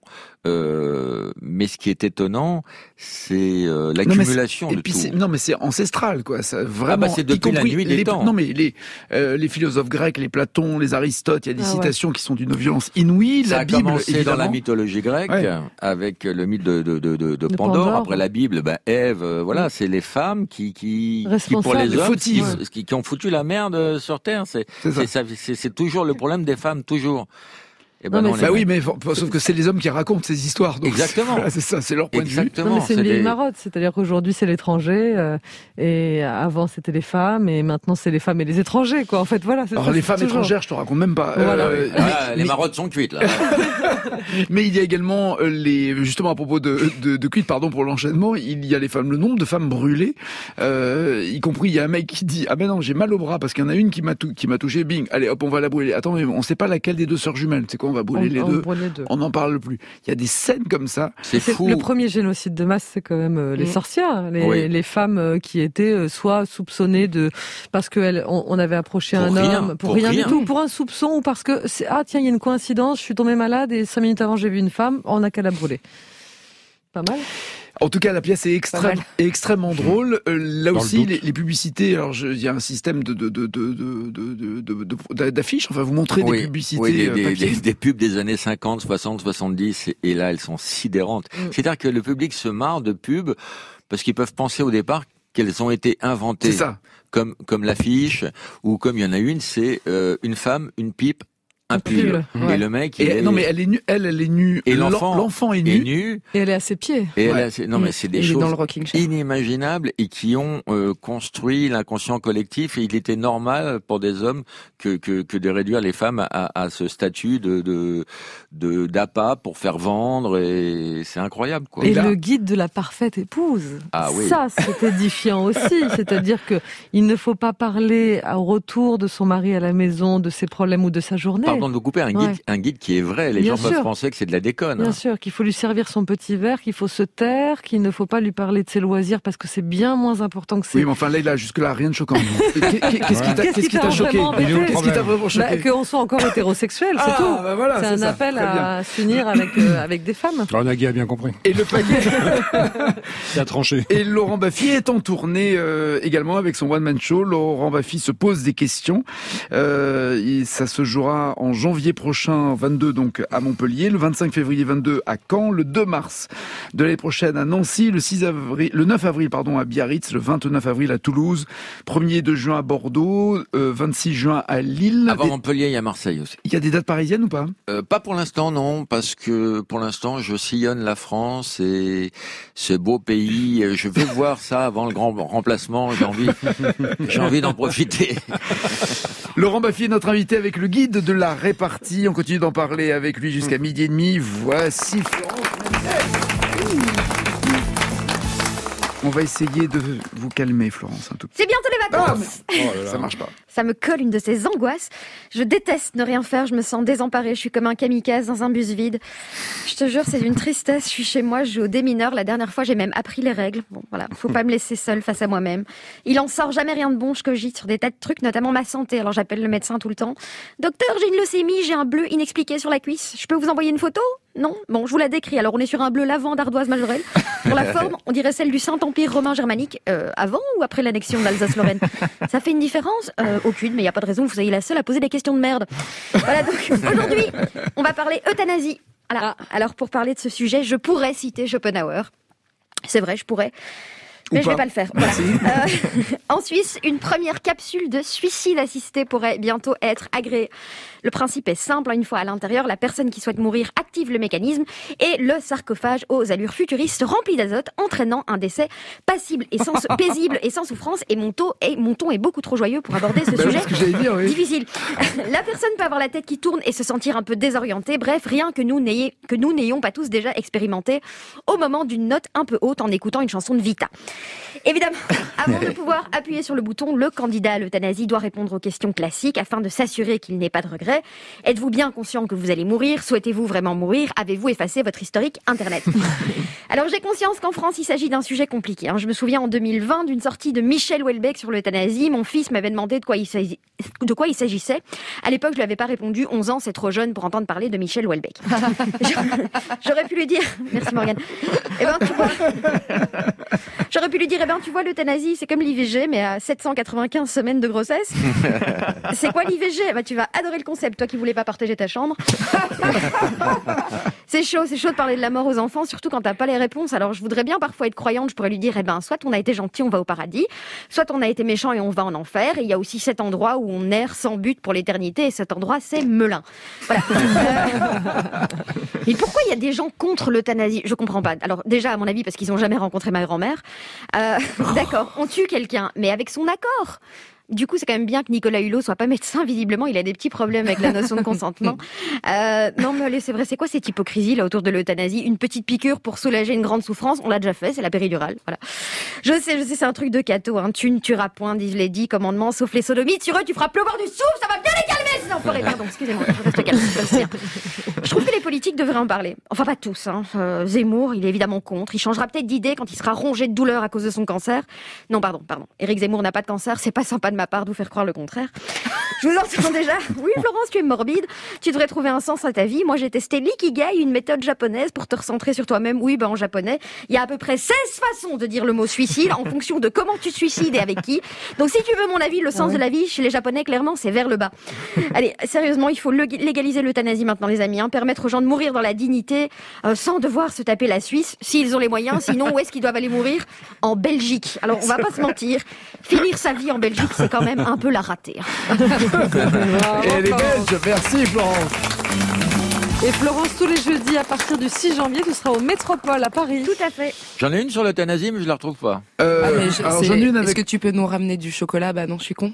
euh, mais ce qui est étonnant, c'est euh, l'accumulation non, de et puis tout. C'est, non, mais c'est ancestral, quoi. Ça, vraiment. Ah bah c'est depuis la nuit des les, temps. Non, mais les euh, les philosophes grecs, les Platon, les Aristote, il y a des ah, citations ouais. qui sont d'une violence inouïe. Ça la a Bible, commencé évidemment. dans la mythologie grecque, ouais. avec le mythe de, de, de, de, de Pandore. Pandore. Après la Bible, bah, Ève, euh, voilà, mmh. c'est les femmes qui, qui, qui pour les hommes, qui, qui, qui ont foutu la merde sur Terre. C'est, c'est, c'est, ça, c'est, c'est toujours le problème des femmes, toujours. Eh ben non, non, mais bah oui, mais sauf que c'est les hommes qui racontent ces histoires. Donc exactement. C'est, c'est ça, c'est leur point Exactement. de vue. Non, mais c'est, c'est une vieille des... marotte, c'est-à-dire qu'aujourd'hui c'est l'étranger, euh, et avant c'était les femmes, et maintenant c'est les femmes et les étrangers, quoi. En fait, voilà. C'est Alors ça, les c'est femmes toujours... étrangères, je te raconte même pas. Voilà. Euh, ah, mais, les mais... marottes sont cuites là. Mais il y a également les, justement à propos de de, de cuites, pardon pour l'enchaînement, il y a les femmes, le nombre de femmes brûlées, euh, y compris il y a un mec qui dit ah ben non j'ai mal au bras parce qu'il y en a une qui m'a tou- qui m'a touché, bing, allez hop on va la brûler. Attends mais on sait pas laquelle des deux sœurs jumelles, c'est quoi? on va brûler On- les on deux. brûle les deux. On n'en parle plus. Il y a des scènes comme ça. C'est C'est- fou. Le premier génocide de masse, c'est quand même euh, les Mm. sorcières, les, Oui. les femmes euh, qui étaient euh, soit soupçonnées de parce que on, on avait approché Pour un rien, homme pour, pour rien, rien. du tout, pour un soupçon ou parce que c'est, ah tiens il y a une coïncidence, je suis tombée malade et cinq minutes avant j'ai vu une femme, on a qu'à la brûler. Pas mal. En tout cas, la pièce est extrême, mal. est extrêmement drôle. Euh, là Dans le aussi, doute. les, les publicités. Alors, je- il y a un système de de de de de de- de- de- d'affiches. Enfin, vous montrez Oui, des publicités oui, des, euh, des, papier. des- des pubs des années cinquante, soixante, soixante-dix, et là, elles sont sidérantes. Mm. C'est-à-dire que le public se marre de pubs parce qu'ils peuvent penser au départ qu'elles ont été inventées. C'est ça. Comme, comme l'affiche, ou comme il y en a une, c'est euh, une femme, une pipe, un pull. pull, Et ouais. le mec, Et il est, non, mais elle est nue. Elle, elle est nue. Et L'en- l'enfant l'enfant est est nu. nu. Et elle est à ses pieds. Et elle Ouais. a- c'est- non, mais c'est des Il est choses dans le rocking chair. inimaginables et qui ont euh, construit l'inconscient collectif. Et il était normal pour des hommes que que, que de réduire les femmes à, à ce statut de de de d'appât pour faire vendre. Et c'est incroyable, quoi. Et là- le guide de la parfaite épouse. Ah oui. Ça, c'est édifiant aussi. C'est-à-dire que il ne faut pas parler au retour de son mari à la maison de ses problèmes ou de sa journée. Pardon de vous couper, un guide, Ouais. un guide qui est vrai. Les Bien gens peuvent sûr. penser que c'est de la déconne. Bien hein. sûr, qu'il faut lui servir son petit verre, qu'il faut se taire, qu'il ne faut pas lui parler de ses loisirs parce que c'est bien moins important que c'est. Oui, mais enfin, là, là jusque-là, rien de choquant. Qu'est- Qu'est-ce qui t'a Qu'est-ce qu'est-ce qui qui t'a t'a choqué vraiment embêté Qu'est-ce qui t'a vraiment Bah, choqué qu'on soit encore hétérosexuel, c'est Ah, tout. bah voilà, c'est c'est un ça. appel Très bien. à s'unir avec, euh, avec des femmes. Alors, Nagui a bien compris. Et le paquet. Il a tranché. Et Laurent Baffy est en tournée euh, également avec son one-man show. Laurent Baffy se pose des questions. Euh, et ça se jouera en janvier prochain, vingt-deux donc à Montpellier, le vingt-cinq février vingt-deux à Caen, le deux mars de l'année prochaine à Nancy, le six avril, le neuf avril pardon à Biarritz, le vingt-neuf avril à Toulouse, premier et deux juin à Bordeaux, euh, vingt-six juin à Lille. Avant Et- Montpellier, il y a Marseille aussi. Il y a des dates parisiennes ou pas? Euh, pas pour l'instant, non, parce que pour l'instant, je sillonne la France et ce beau pays. euh, Je veux voir ça avant le grand remplacement. J'ai envie, j'ai envie d'en profiter. Laurent Baffy est notre invité avec le guide de la répartie. On continue d'en parler avec lui jusqu'à midi et demi. Voici Florence Mendes. On va essayer de vous calmer, Florence, un tout petit C'est bientôt les Ah, vacances. Oh là peu. là. Ça marche pas. Ça me colle une de ces angoisses. Je déteste ne rien faire, je me sens désemparée, je suis comme un kamikaze dans un bus vide. Je te jure, c'est d'une tristesse, je suis chez moi, je joue au démineur. La dernière fois, j'ai même appris les règles. Bon, voilà, faut pas me laisser seule face à moi-même. Il en sort jamais rien de bon, je cogite sur des tas de trucs, notamment ma santé. Alors j'appelle le médecin tout le temps. Docteur, j'ai une leucémie, j'ai un bleu inexpliqué sur la cuisse. Je peux vous envoyer une photo? Non? Bon, je vous la décris. Alors on est sur un bleu lavant d'ardoise majorelle. Pour la forme, on dirait celle du Saint-Empire romain germanique. Euh, avant ou après l'annexion d'Alsace-Lorraine? Ça fait une différence? Euh, aucune, mais il n'y a pas de raison que vous soyez la seule à poser des questions de merde. Voilà, donc aujourd'hui, on va parler euthanasie. Voilà. Alors pour parler de ce sujet, je pourrais citer Schopenhauer. C'est vrai, je pourrais. Mais Ou je vais pas. pas le faire. Voilà. Euh, en Suisse, une première capsule de suicide assisté pourrait bientôt être agréée. Le principe est simple. Une fois à l'intérieur, la personne qui souhaite mourir active le mécanisme et le sarcophage aux allures futuristes rempli d'azote, entraînant un décès passible et sans, paisible et sans souffrance. Et mon, taux est, mon ton est beaucoup trop joyeux pour aborder ce Bah, sujet. c'est ce que j'allais dire, oui. Difficile. La personne peut avoir la tête qui tourne et se sentir un peu désorientée. Bref, rien que nous n'ayez- que nous n'ayons pas tous déjà expérimenté au moment d'une note un peu haute en écoutant une chanson de Vita. Évidemment, avant de pouvoir appuyer sur le bouton, le candidat à l'euthanasie doit répondre aux questions classiques afin de s'assurer qu'il n'ait pas de regrets. Êtes-vous bien conscient que vous allez mourir? Souhaitez-vous vraiment mourir? Avez-vous effacé votre historique Internet? Alors j'ai conscience qu'en France, il s'agit d'un sujet compliqué. hein. Je me souviens en deux mille vingt d'une sortie de Michel Houellebecq sur l'euthanasie. Mon fils m'avait demandé de quoi il s'agit- de quoi il s'agissait. À l'époque, je lui avais pas répondu. onze ans, c'est trop jeune pour entendre parler de Michel Houellebecq. J'aurais pu lui dire... Merci Morgane. Eh ben, tu vois... J'aurais pu lui dire, eh ben, tu vois, l'euthanasie, c'est comme l'I V G, mais à sept cent quatre-vingt-quinze semaines de grossesse. C'est quoi l'I V G? Bah, tu vas adorer le concept, toi qui voulais pas partager ta chambre. C'est chaud, c'est chaud de parler de la mort aux enfants, surtout quand t'as pas les réponses. Alors, je voudrais bien parfois être croyante, je pourrais lui dire, eh ben, soit on a été gentil, on va au paradis, soit on a été méchant et on va en enfer. Et il y a aussi cet endroit où on erre sans but pour l'éternité, et cet endroit, c'est Melun. Voilà. Euh... Mais pourquoi il y a des gens contre l'euthanasie? Je comprends pas. Alors, déjà, à mon avis, parce qu'ils ont jamais rencontré ma grand-mère. Euh, D'accord, on tue quelqu'un, mais avec son accord. Du coup, c'est quand même bien que Nicolas Hulot soit pas médecin. Visiblement, il a des petits problèmes avec la notion de consentement. Euh, non, mais allez, c'est vrai, c'est quoi cette hypocrisie là autour de l'euthanasie? Une petite piqûre pour soulager une grande souffrance, on l'a déjà fait, c'est la péridurale. Voilà. Je sais, je sais, c'est un truc de cato. Hein. Tu ne tueras point, disent les dix commandements, sauf les sodomites. Sur eux, tu feras pleuvoir du souffle, ça va bien les calmer, ces enfoirés. Pardon, excusez-moi, je reste calme. Je, bien. Je trouve que les politiques devraient en parler. Enfin, pas tous. Hein. Euh, Zemmour, il est évidemment contre. Il changera peut-être d'idée quand il sera rongé de douleur à cause de son cancer. Non, pardon, pardon. Éric Zemmour n'a pas de cancer, c'est pas sympa de ma part de vous faire croire le contraire. Je vous entends déjà. Oui, Florence, tu es morbide. Tu devrais trouver un sens à ta vie. Moi, j'ai testé l'ikigai, une méthode japonaise pour te recentrer sur toi-même. Oui, ben, en japonais, il y a à peu près seize façons de dire le mot suicide en fonction de comment tu suicides et avec qui. Donc, si tu veux mon avis, le sens ouais. de la vie, chez les Japonais, clairement, c'est vers le bas. Allez, sérieusement, il faut légaliser l'euthanasie maintenant, les amis, hein, permettre aux gens de mourir dans la dignité, euh, sans devoir se taper la Suisse, s'ils ont les moyens. Sinon, où est-ce qu'ils doivent aller mourir? En Belgique. Alors, on va pas se mentir. Finir sa vie en Belgique, c'est quand même un peu la rater. Et elle est belge, merci Florence. Et Florence, tous les jeudis, à partir du six janvier, tu seras au Métropole à Paris. Tout à fait. J'en ai une sur l'euthanasie, mais je la retrouve pas. Euh, Ah, mais je- alors c'est- j'en ai une Est-ce avec... que tu peux nous ramener du chocolat? Bah non, je suis con.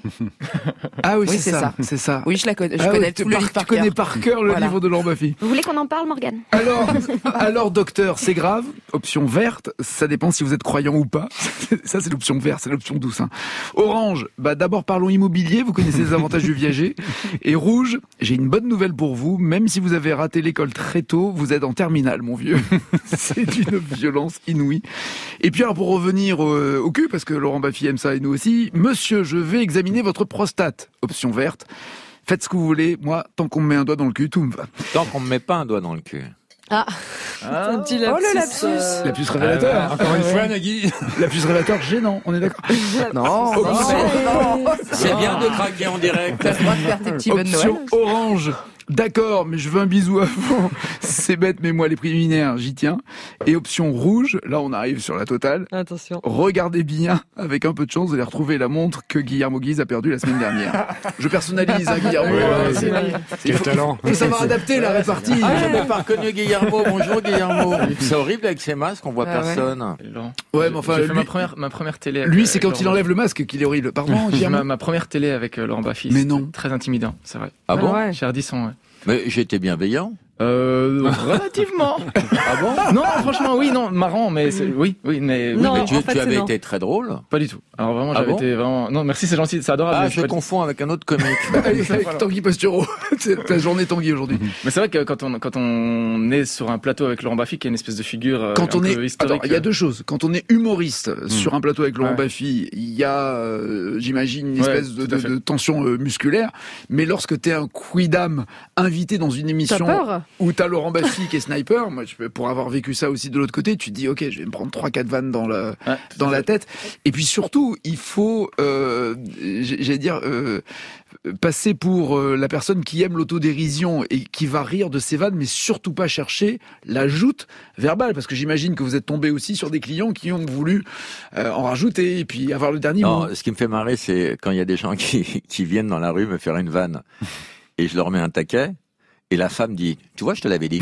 Ah oui, Oui, c'est c'est ça, ça. c'est ça. Oui, je la connais. Je Ah connais ouais, tout tu le par- livre par Tu connais cœur. par cœur le Voilà. livre de Laurent Baffy. Vous voulez qu'on en parle, Morgane? Alors, alors docteur, c'est grave. Option verte, ça dépend si vous êtes croyant ou pas. Ça, c'est l'option verte, c'est l'option douce. Hein. Orange, bah d'abord parlons immobilier. Vous connaissez les avantages du viager. Et rouge, j'ai une bonne nouvelle pour vous. Même si vous avez raté l'école très tôt, vous êtes en terminale, mon vieux. C'est d'une violence inouïe. Et puis alors pour revenir euh, au cul, parce que Laurent Baffy aime ça et nous aussi. Monsieur, je vais examiner votre prostate. Option verte. Faites ce que vous voulez. Moi, tant qu'on me met un doigt dans le cul, tout me va. Tant qu'on me met pas un doigt dans le cul. Ah, c'est un petit lapsus. Oh, le lapsus. euh, La plus révélateur. Encore une fois, Nagui. La plus révélateur, gênant. On est d'accord. Non, Oh, non, non. C'est bien de craquer en direct. T'as le droit de faire tes petits bonnes Noël. Option orange. D'accord, mais je veux un bisou avant. C'est bête, mais moi, les préliminaires, j'y tiens. Et option rouge, là, on arrive sur la totale. Attention. Regardez bien, avec un peu de chance, vous allez retrouver la montre que Guillermo Guise a perdue la semaine dernière. Je personnalise, hein, Guillermo. Ouais, Euh, ouais, c'est- ouais. c'est- Quel faut- talent. faut savoir adapter la répartie. Ah, j'avais pas reconnu Guillermo. Bonjour Guillermo. C'est horrible avec ces masques, on voit Ah ouais. personne. Laurent. Ouais, mais enfin, J'ai fait lui- ma première, ma première télé. avec, Lui, euh, c'est quand avec il Laurent enlève le masque qu'il est horrible. Pardon, Baffy. J'ai Guillermo. ma, ma première télé avec euh, Laurent Baffy. Mais c'était non. Très intimidant, c'est vrai. Ah bon? ouais. Chez Ardisson, ouais. Mais j'étais bienveillant. Euh, relativement. Ah bon? Non, franchement, oui, non, marrant, mais c'est- oui, oui, mais oui, Non. mais Mais tu, en fait, tu c'est avais non. été très drôle. pas du tout. Alors vraiment, Ah j'avais bon été vraiment. Non, merci, c'est gentil, c'est adorable. Ah, mais je suis pas- confonds avec un autre comique. Avec, avec Tanguy Pastureau. C'est ta journée Tanguy aujourd'hui. Mais c'est vrai que quand on quand on est sur un plateau avec Laurent Baffy, qui est une espèce de figure euh, Quand un on peu est, historique. attends, il y a deux choses. Quand on est humoriste sur un plateau avec Laurent Ouais. Baffy, il y a, euh, j'imagine, une Ouais, espèce de, tout à de- fait. de tension euh, musculaire. Mais lorsque t'es un quidam invité dans une T'as émission peur? où t'as Laurent Baffy qui est sniper, moi, je peux, pour avoir vécu ça aussi de l'autre côté, tu te dis, ok, je vais me prendre trois, quatre vannes dans la, Ouais, dans la tête. Et puis surtout, il faut, euh, j'ai- j'allais dire, euh, passer pour euh, la personne qui aime l'autodérision et qui va rire de ses vannes, mais surtout pas chercher la joute verbale, parce que j'imagine que vous êtes tombé aussi sur des clients qui ont voulu euh, en rajouter et puis avoir le dernier mot. Non, ce qui me fait marrer, c'est quand il y a des gens qui, qui viennent dans la rue me faire une vanne et je leur mets un taquet et la femme dit, tu vois, je te l'avais dit.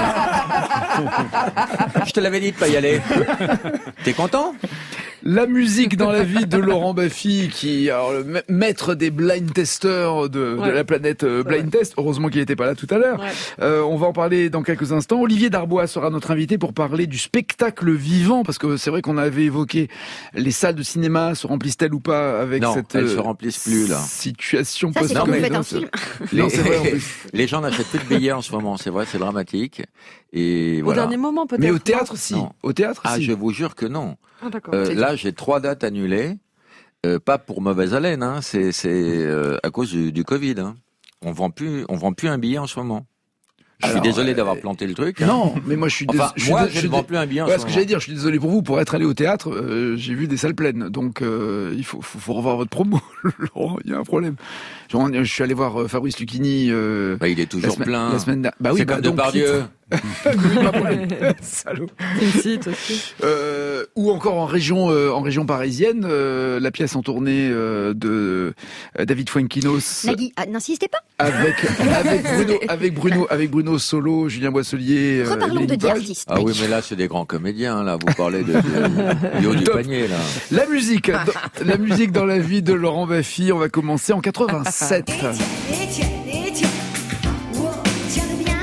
Je te l'avais dit de pas y aller. T'es content? La musique dans la vie de Laurent Baffy, qui alors, le ma- maître des blind testers de, de Ouais. la planète euh, Blind Test. Heureusement qu'il n'était pas là tout à l'heure. Ouais. Euh, on va en parler dans quelques instants. Olivier Darbois sera notre invité pour parler du spectacle vivant, parce que c'est vrai qu'on avait évoqué les salles de cinéma, se remplissent-elles ou pas avec Non, cette elles euh, se remplissent plus, là. situation Ça, c'est quand post-Covid. vous faites un Non, c'est- film. Non, c'est vrai en plus. Les gens n'achètent plus de billets en ce moment, c'est vrai, c'est dramatique. Et Au voilà. dernier moment, peut-être. Mais au non théâtre, si. Non. Au théâtre, Ah, si. je vous jure que non. Ah, d'accord. Euh, là, j'ai trois dates annulées. Euh, pas pour mauvaise haleine, hein. C'est, c'est euh, à cause du, du Covid. Hein. On vend plus, on vend plus un billet en ce moment. Je Alors, suis désolé euh, d'avoir planté le truc. hein. Non, mais moi je suis Enfin, dés- je suis moi, dés- je ne suis vends dés- plus un billet en Ouais, ce ce que moment. j'allais dire, je suis désolé pour vous, pour être allé au théâtre, euh, j'ai vu des salles pleines, donc euh, il faut, faut, faut revoir votre promo, Laurent, il y a un problème. Genre, je suis allé voir euh, Fabrice Lucchini euh, Bah, il est la, toujours semaine, plein. la semaine dernière. Bah oui, c'est bah, comme donc, Depardieu. titre. Oui, pas pour les- Salaud. Une site aussi. Euh, ou encore en région, euh, en région parisienne, euh, la pièce en tournée euh, de euh, David Fuenquinos Nagui, ah, n'insistez pas. avec avec Bruno, avec Bruno, avec Bruno Solo, Julien Boisselier. euh, Reparlons Hélène de Page. d'artistes. Ah oui, mais là, c'est des grands comédiens, là. Vous parlez de, de- du haut du Top. panier, là. La musique, dans, la musique dans la vie de Laurent Baffy. On va commencer en quatre-vingt-sept. Etienne, Etienne, oh, tiens-le bien.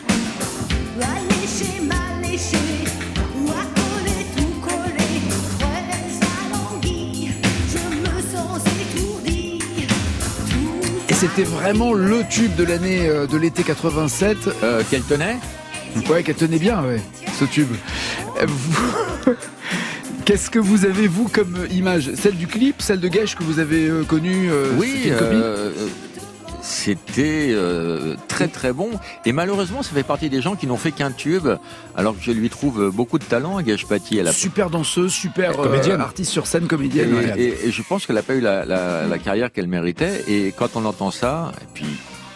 Alléché, malléché, ou à coller, tout coller. Très alangui, je me sens étourdi. Et c'était vraiment le tube de l'année, euh, de l'été quatre-vingt-sept. Euh, qu'elle tenait? Ouais, qu'elle tenait bien, ouais, ce tube. Euh, vous- Qu'est-ce que vous avez, vous, comme image? Celle du clip, celle de Gesh que vous avez euh, connue euh, Oui, c'était une copie euh, c'était euh, très très bon. Et malheureusement, ça fait partie des gens qui n'ont fait qu'un tube, alors que je lui trouve beaucoup de talent à Gage Paty. Elle a Super danseuse, super euh, Comédienne. artiste sur scène, Et, comédienne. ouais. et- et je pense qu'elle n'a pas eu la, la- la carrière qu'elle méritait. Et quand on entend ça, et puis,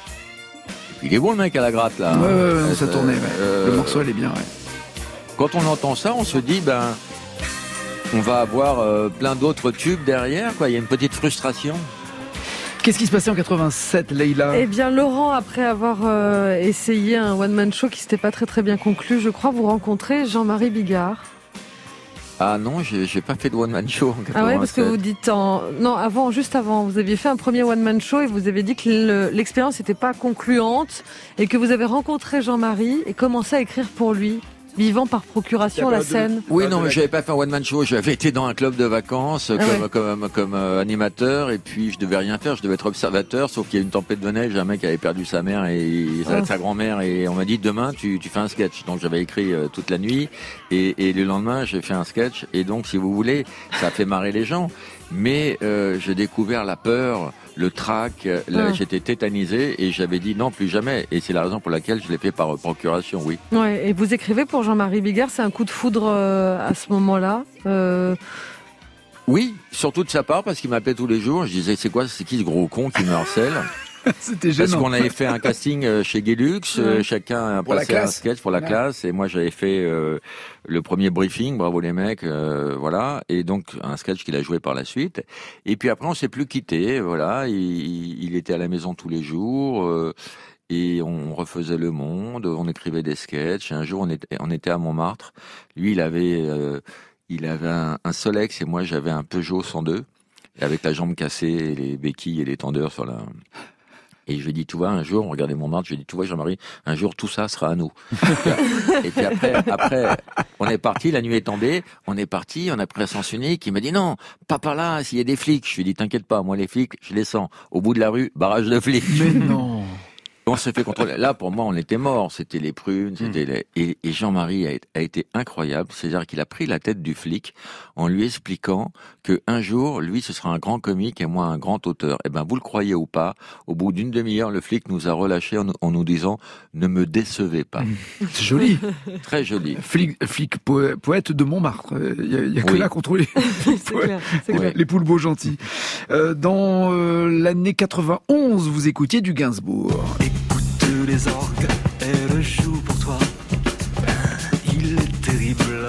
et puis il est bon le mec à la gratte là. Ouais, ouais, ouais, non, Euh, ça tournait. Ouais. euh, Le morceau, elle est bien. Ouais. Quand on entend ça, on se dit ben, on va avoir euh, plein d'autres tubes derrière. Quoi. Il y a une petite frustration. Qu'est-ce qui se passait en quatre-vingt-sept, Leïla? Eh bien, Laurent, après avoir euh, essayé un one-man show qui s'était pas très très bien conclu, je crois vous rencontrez Jean-Marie Bigard. Ah non, j'ai j'ai pas fait de one man show. En Ah ouais, parce que quatre-vingt-sept. vous dites en... Non, avant, juste avant, vous aviez fait un premier one-man show et vous avez dit que le- l'expérience n'était pas concluante et que vous avez rencontré Jean-Marie et commencé à écrire pour lui, vivant par procuration la scène. Oui, non, mais j'avais pas fait un one man show. J'avais été dans un club de vacances euh, Ah comme ouais. comme comme euh, animateur et puis je devais rien faire. Je devais être observateur. Sauf qu'il y a eu une tempête de neige. Un mec avait perdu sa mère et sa, Ah. sa grand-mère et on m'a dit demain tu tu fais un sketch. Donc j'avais écrit euh, toute la nuit et et le lendemain j'ai fait un sketch et donc si vous voulez ça a fait marrer les gens. Mais euh, j'ai découvert la peur, le trac. la- Ah. J'étais tétanisé et j'avais dit non plus jamais. Et c'est la raison pour laquelle je l'ai fait par procuration. Oui. Ouais, et vous écrivez pour Jean-Marie Bigard, c'est un coup de foudre euh, à ce moment-là. Euh, Oui, surtout de sa part, parce qu'il m'appelait tous les jours. Je disais, c'est quoi, c'est qui ce gros con qui me harcèle? C'était Parce gênant. qu'on avait fait un casting euh, chez Guélux, euh, Ouais. chacun a Pour la passé un classe. sketch pour la Ouais. classe, et moi j'avais fait euh, le premier briefing, bravo les mecs, euh, voilà, et donc un sketch qu'il a joué par la suite. Et puis après on s'est plus quitté, voilà, il, il était à la maison tous les jours. Euh, Et on refaisait Le Monde, on écrivait des sketchs. Un jour, on était, on était à Montmartre. Lui, il avait, euh, il avait un, un Solex et moi, j'avais un Peugeot cent deux, avec la jambe cassée, et les béquilles et les tendeurs sur la. Et je lui ai dit, tu vois, un jour, on regardait Montmartre, je lui ai dit, tu vois, Jean-Marie, un jour, tout ça sera à nous. Et puis après, après, on est parti, la nuit est tombée, on est parti, on a pris un sens unique. Il m'a dit, non, pas par là, s'il y a des flics. Je lui ai dit, t'inquiète pas, moi, les flics, je les sens. Au bout de la rue, barrage de flics. Mais non. On se fait contrôler. Là, pour moi, on était mort. C'était les prunes, c'était les... Et, et Jean-Marie a, a été incroyable. C'est-à-dire qu'il a pris la tête du flic en lui expliquant que un jour, lui, ce sera un grand comique et moi, un grand auteur. Eh ben, vous le croyez ou pas, au bout d'une demi-heure, le flic nous a relâchés en, en nous disant « Ne me décevez pas C'est joli. ». Très joli. Flic, flic po- poète de Montmartre. Il y a, il y a que Oui. là qu'on trouve les, c'est clair, c'est les- clair. les poules beaux gentils. Euh, dans euh, l'année quatre-vingt-onze, vous écoutiez du Gainsbourg. Écoute les orques, elle joue pour toi. Il est terrible,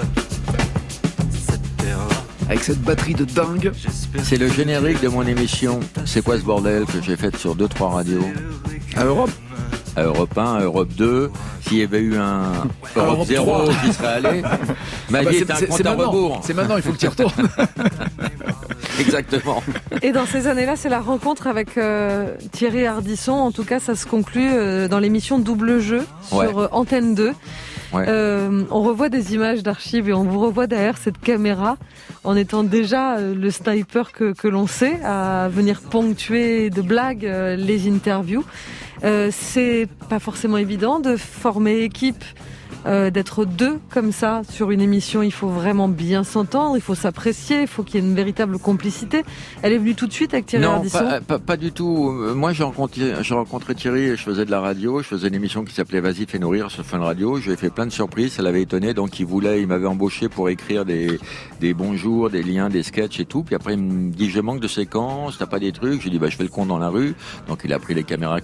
cette terre-là. Avec cette batterie de dingue. J'espère C'est le générique de mon émission « C'est quoi ce bordel ?» que j'ai faite sur deux trois radios. À Europe. À Europe un, à Europe deux, s'il y avait eu un Europe Europe zéro trois. qui serait allé, ma Ah bah, vie c'est- est un c'est- compte c'est à maintenant. rebours. C'est maintenant, il faut que tu y retournes. Exactement. Et dans ces années-là, c'est la rencontre avec euh, Thierry Ardisson. En tout cas, ça se conclut euh, dans l'émission Double Jeu sur Ouais. euh, Antenne deux. Ouais. Euh, on revoit des images d'archives et on vous revoit derrière cette caméra en étant déjà euh, le sniper que, que l'on sait, à venir ponctuer de blagues euh, les interviews. Euh, c'est pas forcément évident de former équipe, euh, d'être deux comme ça sur une émission. Il faut vraiment bien s'entendre, il faut s'apprécier, il faut qu'il y ait une véritable complicité. Elle est venue tout de suite avec Thierry Non, Ardisson. pas, pas, pas du tout. Euh, Moi, j'ai rencontré, j'ai rencontré Thierry, je faisais de la radio, je faisais une émission qui s'appelait Vas-y, fais nourrir sur Fun Radio. Je lui ai fait plein de surprises, ça l'avait étonné. Donc, il voulait, il m'avait embauché pour écrire des, des bonjours, des liens, des sketchs et tout. Puis après, il me dit, je manque de séquences, t'as pas des trucs. Je lui ai dit, bah, je fais le con dans la rue. Donc, il a pris les caméras cachées.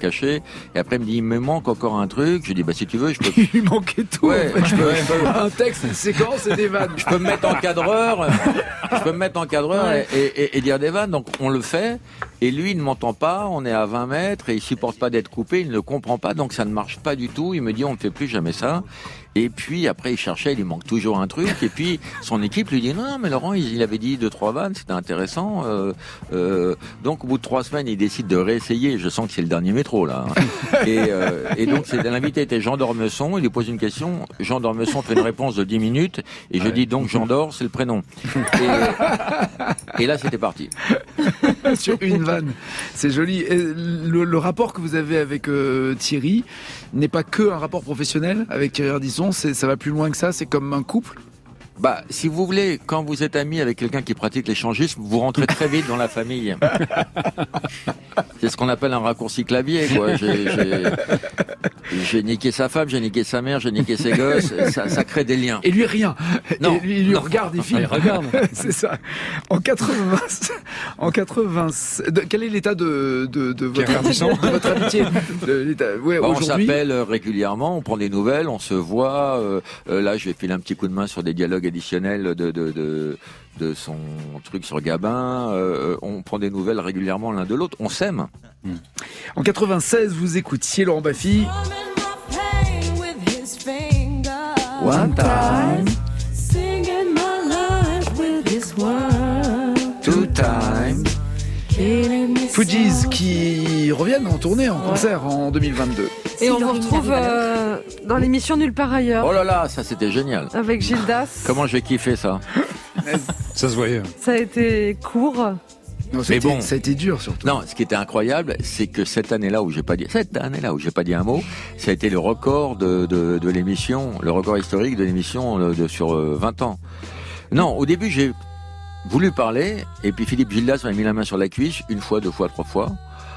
Et après, il me dit, il me manque encore un truc. Je dis, bah, si tu veux, je peux. Il lui manquait tout. Ouais, en fait. je peux- je peux- Un texte, une séquence et des vannes. Je peux me mettre en cadreur, je peux me mettre en cadreur Ouais. et, et- et dire des vannes. Donc on le fait. Et lui, il ne m'entend pas. On est à vingt mètres et il supporte pas d'être coupé. Il ne comprend pas. Donc ça ne marche pas du tout. Il me dit, on ne fait plus jamais ça. Et puis après, il cherchait. Il lui manque toujours un truc. Et puis son équipe lui dit, non, non mais Laurent, il, il avait dit deux trois vannes. C'était intéressant. Euh, euh, donc au bout de trois semaines, il décide de réessayer. Je sens que c'est le dernier métro là. Et, euh, et donc c'est- l'invité était Jean d'Ormesson. Il lui pose une question. Jean d'Ormesson fait une réponse de dix minutes. Et je dis donc Jean d'Or, c'est le prénom. Et, et là, c'était parti. Sur une vanne. C'est joli. Et le, le rapport que vous avez avec euh, Thierry n'est pas que un rapport professionnel avec Thierry Ardisson, c'est, ça va plus loin que ça, c'est comme un couple. Bah, si vous voulez, quand vous êtes ami avec quelqu'un qui pratique l'échangisme, vous rentrez très vite dans la famille. C'est ce qu'on appelle un raccourci clavier, quoi. J'ai, j'ai, j'ai niqué sa femme, j'ai niqué sa mère, j'ai niqué ses gosses. Ça, ça crée des liens. Et lui, rien. Non. Et lui, il lui Non. regarde des films. il regarde. C'est ça. En quatre-vingts, en quatre-vingts, de- quel est l'état de, de, de votre, Thierry Ardisson. de votre amitié? De l'état- ouais, Bah, on aujourd'hui. s'appelle régulièrement, on prend des nouvelles, on se voit. Euh, euh, là, je vais filer un petit coup de main sur des dialogues additionnels de de de, de son truc sur Gabin. Euh, on prend des nouvelles régulièrement l'un de l'autre. On s'aime. En quatre-vingt-seize, vous écoutiez Laurent Baffy. One time, Two time. Fugees qui reviennent en tournée, en concert en deux mille vingt-deux. Et on Si vous Laurine retrouve arrive à euh, dans l'émission Nulle part ailleurs Oh là là, ça c'était génial. avec Gildas. Comment j'ai kiffé ça. Ça se voyait. Ça a été court. Non, ça, a Mais été, bon. ça a été dur surtout. Non, ce qui était incroyable, c'est que cette année-là où j'ai pas dit, cette année-là où j'ai pas dit un mot, ça a été le record de, de, de l'émission, le record historique de l'émission de, de- sur euh, vingt ans. Non, au début j'ai voulu parler, et puis Philippe Gildas m'a mis la main sur la cuisse, une fois, deux fois, trois fois.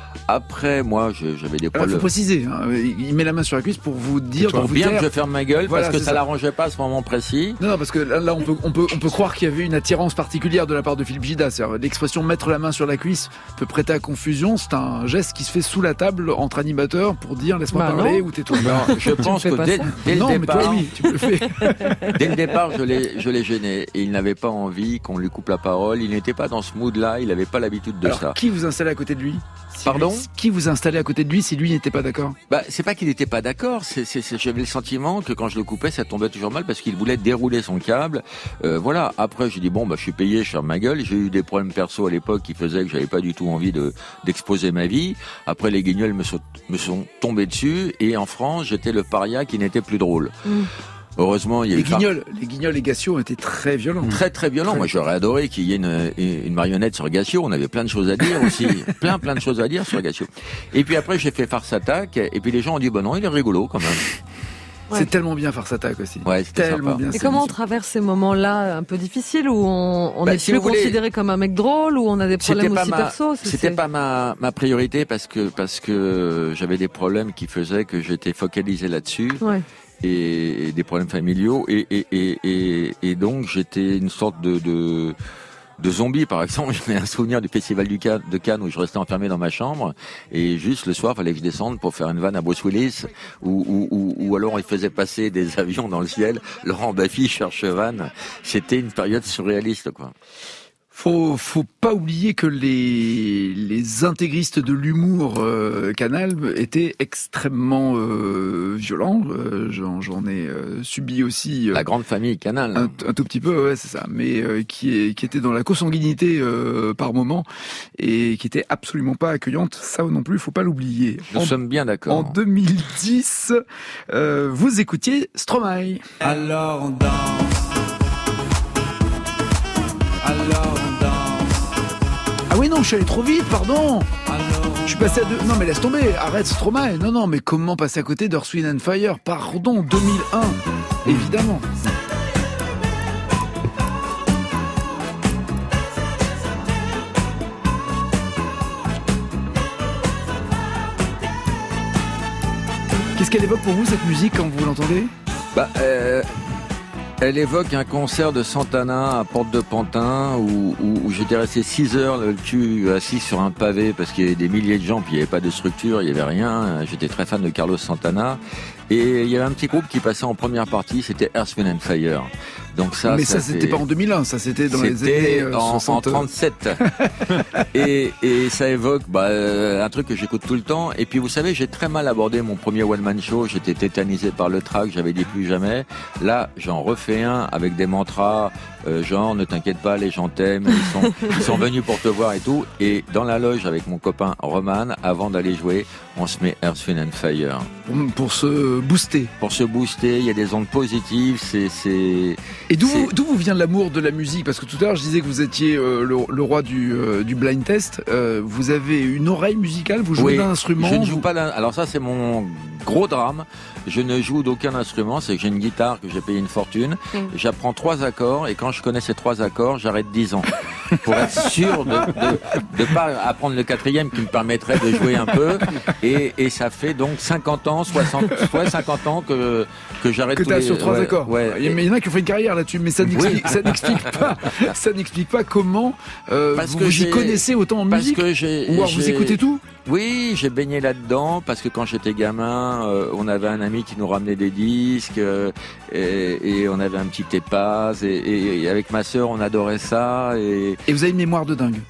Après, moi, je- j'avais des Alors, il faut problèmes. préciser, hein, il met la main sur la cuisse pour vous dire, Pour pour vous bien taire. que je ferme ma gueule, Voilà, parce que c'est ça, ça. l'arrangeait pas à ce moment précis. Non, non, parce que là, là, on peut, on peut, on peut croire qu'il y avait une attirance particulière de la part de Philippe Gildas. C'est-à-dire, l'expression mettre la main sur la cuisse peut prêter à confusion. C'est un geste qui se fait sous la table entre animateurs pour dire laisse-moi Bah parler non. ou tais-toi. Non, je pense fais que pas dès, ça. dès non, le mais départ, toi, oui, tu peux le faire. Dès le départ, je l'ai, je l'ai gêné et il n'avait pas envie qu'on lui coupe la parole. Il n'était pas dans ce mood-là. Il n'avait pas l'habitude de Alors, ça. qui vous installez à côté de lui Si Pardon lui- Qui vous installez à côté de lui si lui n'était pas d'accord? Bah, c'est pas qu'il n'était pas d'accord. C'est, c'est, c'est- j'avais le sentiment que quand je le coupais, ça tombait toujours mal parce qu'il voulait dérouler son câble. Euh, voilà. Après, j'ai dit bon, bah, je suis payé, je ferme ma gueule. J'ai eu des problèmes perso à l'époque qui faisaient que j'avais pas du tout envie de d'exposer ma vie. Après, les guignols me sont, me sont tombés dessus et en France, j'étais le paria qui n'était plus drôle. Mm. Heureusement, il y a Les eu Far- guignols, les guignols et Gassio ont été très violents. Très très violent. Très Moi j'aurais adoré qu'il y ait une, une marionnette sur Gassio. On avait plein de choses à dire aussi. plein plein de choses à dire sur Gassio. Et puis après j'ai fait Farce Attack. Et puis les gens ont dit bah non il est rigolo quand même. Ouais. C'est tellement bien Farce Attack aussi. Ouais, c'était Tellement sympa. bien. Et cette comment on émission. traverse ces moments-là un peu difficiles où on, on Bah, est si plus vous voulez, considéré comme un mec drôle, où on a des problèmes C'était pas aussi ma, perso c'est- c'était c'est- pas ma, ma priorité parce que parce que j'avais des problèmes qui faisaient que j'étais focalisé là-dessus Ouais. et, et des problèmes familiaux et et et et, et donc j'étais une sorte de, de de zombie, par exemple. J'ai un souvenir du festival du Cannes, de Cannes où je restais enfermé dans ma chambre et juste le soir, fallait que je descende pour faire une vanne à Bruce Willis ou, ou, ou, ou alors il faisait passer des avions dans le ciel. Laurent Baffy cherche vanne. C'était une période surréaliste, quoi. Faut, faut pas oublier que les, les intégristes de l'humour euh, Canal étaient extrêmement euh, violents. Euh, j'en, j'en ai euh, subi aussi euh, La grande famille Canal. un, un tout petit peu, ouais, c'est ça, mais euh, qui, est, qui était dans la consanguinité euh, par moment et qui était absolument pas accueillante. Ça non plus, faut pas l'oublier. Nous En, sommes bien d'accord. en deux mille dix, euh, vous écoutiez Stromae. Alors on danse. Alors on danse. Ah oui, non, je suis allé trop vite, pardon. Alors Je suis passé à deux. Non, mais laisse tomber, arrête Stromae. Non, non, mais comment passer à côté d'Earth, Wind and Fire? Pardon, deux mille un, évidemment. Qu'est-ce qu'elle évoque pour vous, cette musique, quand vous l'entendez? Bah, euh, Elle évoque un concert de Santana à Porte de Pantin où, où, où j'étais resté six heures le cul assis sur un pavé parce qu'il y avait des milliers de gens puis il n'y avait pas de structure, il n'y avait rien. J'étais très fan de Carlos Santana et il y avait un petit groupe qui passait en première partie, c'était Earth, Wind and Fire. Donc ça, Mais ça, ça c'était pas en deux mille un, ça c'était dans les années euh, en, soixante. en trente-sept. et, et ça évoque bah, euh, un truc que j'écoute tout le temps. Et puis vous savez, j'ai très mal abordé mon premier one-man show. J'étais tétanisé par le track, j'avais dit plus jamais. Là, j'en refais un avec des mantras, euh, genre ne t'inquiète pas, les gens t'aiment, ils sont, ils sont venus pour te voir et tout. Et dans la loge avec mon copain Roman, avant d'aller jouer, on se met Earth, Wind and Fire. Pour, pour se booster. Pour se booster, il y a des ondes positives, c'est... c'est Et d'où c'est- vous, d'où vous vient l'amour de la musique? Parce que tout à l'heure, je disais que vous étiez euh, le, le roi du, euh, du blind test. Euh, vous avez une oreille musicale, vous jouez Oui, d'un instrument. Je ne joue vous- pas d'un... Alors ça, c'est mon gros drame. Je ne joue d'aucun instrument. C'est que j'ai une guitare que j'ai payé une fortune. Mm. J'apprends trois accords et quand je connais ces trois accords, j'arrête dix ans. Pour être sûr de de, de pas apprendre le quatrième qui me permettrait de jouer un peu. Et, et ça fait donc cinquante ans, soixante, ouais, cinquante ans que, que j'arrête Que tous t'as les... sur trois ouais, accords. ouais. Il y a- mais il y en a qui ont fait une carrière là-dessus, mais ça n'explique, ça n'explique pas, ça n'explique pas comment euh, Parce vous que vous y j'ai- connaissez autant en Parce musique. que j'ai... Ou alors vous j'ai- écoutez tout. Oui, j'ai baigné là-dedans parce que quand j'étais gamin, euh, on avait un ami qui nous ramenait des disques euh, et, et on avait un petit Tepaz et, et, et avec ma sœur on adorait ça et Et vous avez une mémoire de dingue.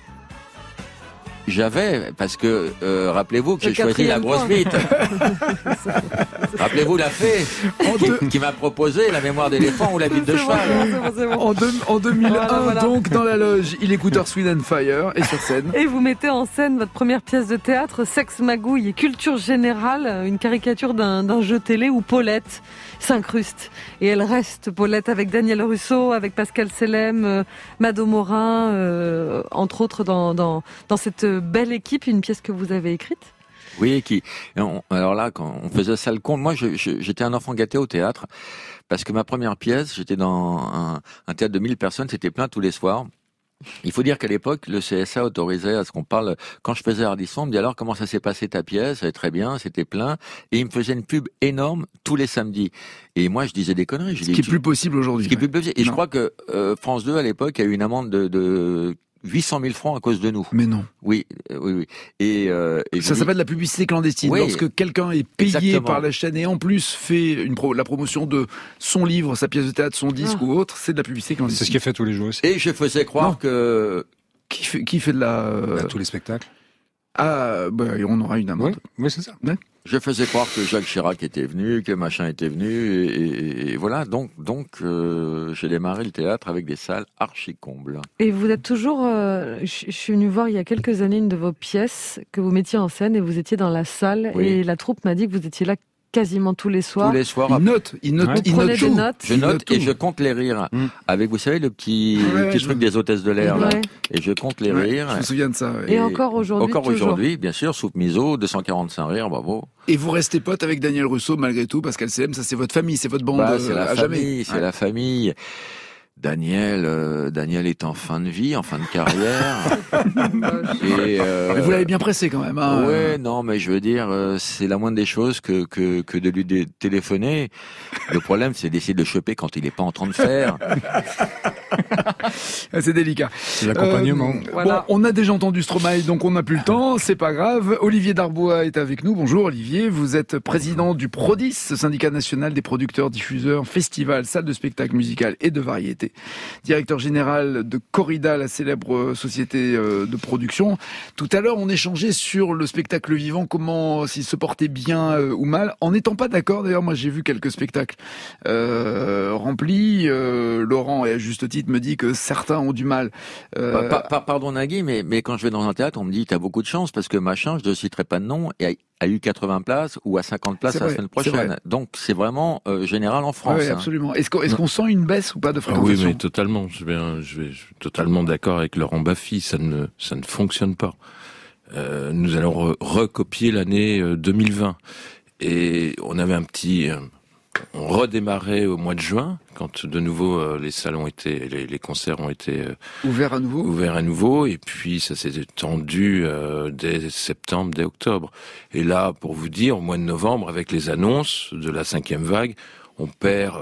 j'avais parce que euh, rappelez-vous que Le j'ai choisi la quatrième grosse point. bite. Rappelez-vous la fée En, deux- qui m'a proposé la mémoire d'éléphant ou la bite de C'est bon, cheval. c'est bon, c'est bon. en, deux- en deux mille un, Voilà, voilà. donc dans la loge, il écoute Earth, Wind and Fire et sur scène. Et vous mettez en scène votre première pièce de théâtre, Sexe, magouille et culture générale, une caricature d'un d'un jeu télé où Paulette s'incruste. Et elle reste, Paulette, avec Daniel Russo, avec Pascal Selem, euh, Mado Morin, euh, entre autres dans, dans, dans cette belle équipe, une pièce que vous avez écrite. Oui, qui. on- alors là, quand on faisait ça le compte, moi, je- je- j'étais un enfant gâté au théâtre parce que ma première pièce, j'étais dans un, un théâtre de mille personnes, c'était plein tous les soirs. Il faut dire qu'à l'époque, le C S A autorisait à ce qu'on parle. Quand je faisais Ardisson, on me dit alors comment ça s'est passé ta pièce? Ça allait très bien, c'était plein, et il me faisait une pub énorme tous les samedis. Et moi, je disais des conneries. Je Ce dis, qui est tu- plus possible aujourd'hui. ce qui est plus possible. Et je Non. crois que euh, France deux à l'époque a eu une amende de, de huit cent mille francs à cause de nous. Mais non. Oui, euh, oui, oui. Et, euh, et je Ça dis- s'appelle de la publicité clandestine. Oui. Lorsque quelqu'un est payé Exactement. par la chaîne et en plus fait une pro- la promotion de son livre, sa pièce de théâtre, son disque Ah. ou autre, c'est de la publicité C'est clandestine. ce qui est fait tous les jours aussi. Et je faisais croire Non. que Qui fait, qui fait de la... euh, Bah, tous les spectacles. Ah, bah, on aura une Oui, amende. oui c'est ça. je faisais croire que Jacques Chirac était venu, que machin était venu, et, et- et voilà. Donc, donc, euh, j'ai démarré le théâtre avec des salles archi combles. Et vous êtes toujours, euh, je je suis venue voir il y a quelques années une de vos pièces que vous mettiez en scène et vous étiez dans la salle Oui. et la troupe m'a dit que vous étiez là quasiment tous les soirs. Tous les soirs, Il note, il note, Ouais. il Vous note prenez des tout. notes. je Il note tout. et je compte les rires. Mm. Avec, vous savez, le petit, Ouais, le petit je- truc des hôtesses de l'air, là. Ouais. Et je compte les Ouais, rires. Je me souviens de ça. ouais. Et, Et encore aujourd'hui. Encore toujours. aujourd'hui, bien sûr, soupe miso, deux cent quarante-cinq rires, bravo. Et vous restez pote avec Daniel Russo malgré tout, parce qu'L C M, ça c'est votre famille, c'est votre bande Bah, euh, c'est la à famille, jamais. c'est Ouais. la famille. Daniel, euh, Daniel est en fin de vie, en fin de carrière. et, euh, Mais vous l'avez bien pressé quand même. Hein. Ouais, non, mais je veux dire, euh, c'est la moindre des choses que, que, que de lui dé- téléphoner. Le problème, c'est d'essayer de le choper quand il n'est pas en train de faire. Ah, c'est délicat. C'est l'accompagnement. Euh, Voilà. Bon, on a déjà entendu Stromae, donc on n'a plus le temps, c'est pas grave. Olivier Darbois est avec nous. Bonjour Olivier, vous êtes président du PRODIS, syndicat national des producteurs, diffuseurs, festivals, salles de spectacle musical et de variété. Directeur général de Corrida, la célèbre société euh, de production. Tout à l'heure, on échangeait sur le spectacle vivant, comment s'il se portait bien euh, ou mal. En n'étant pas d'accord, d'ailleurs, moi j'ai vu quelques spectacles euh, remplis. Euh, Laurent, et à juste titre, me dit que certains ont du mal. Euh, Pa- pa- pa- pardon Nagui, mais, mais quand je vais dans un théâtre, on me dit t'as beaucoup de chance parce que machin, je ne citerai pas de nom, et a, a eu quatre-vingts places ou à cinquante places C'est la vrai, semaine c'est prochaine. vrai. Donc c'est vraiment euh, général en France. Oui, hein. absolument. Est-ce qu'on est-ce qu'on sent une baisse ou pas de Ah oui, fréquentation? mais totalement. Je vais, je vais, je suis totalement d'accord avec Laurent Baffy. Ça ne, ça ne fonctionne pas. Euh, nous allons re- recopier l'année euh, deux mille vingt. Et on avait un petit, euh, on redémarrait au mois de juin, quand de nouveau euh, les salles ont été, les, les concerts ont été euh, Ouvert à nouveau? ouverts à nouveau. Et puis ça s'est étendu euh, dès septembre, dès octobre. Et là, pour vous dire, au mois de novembre, avec les annonces de la cinquième vague, on perd euh,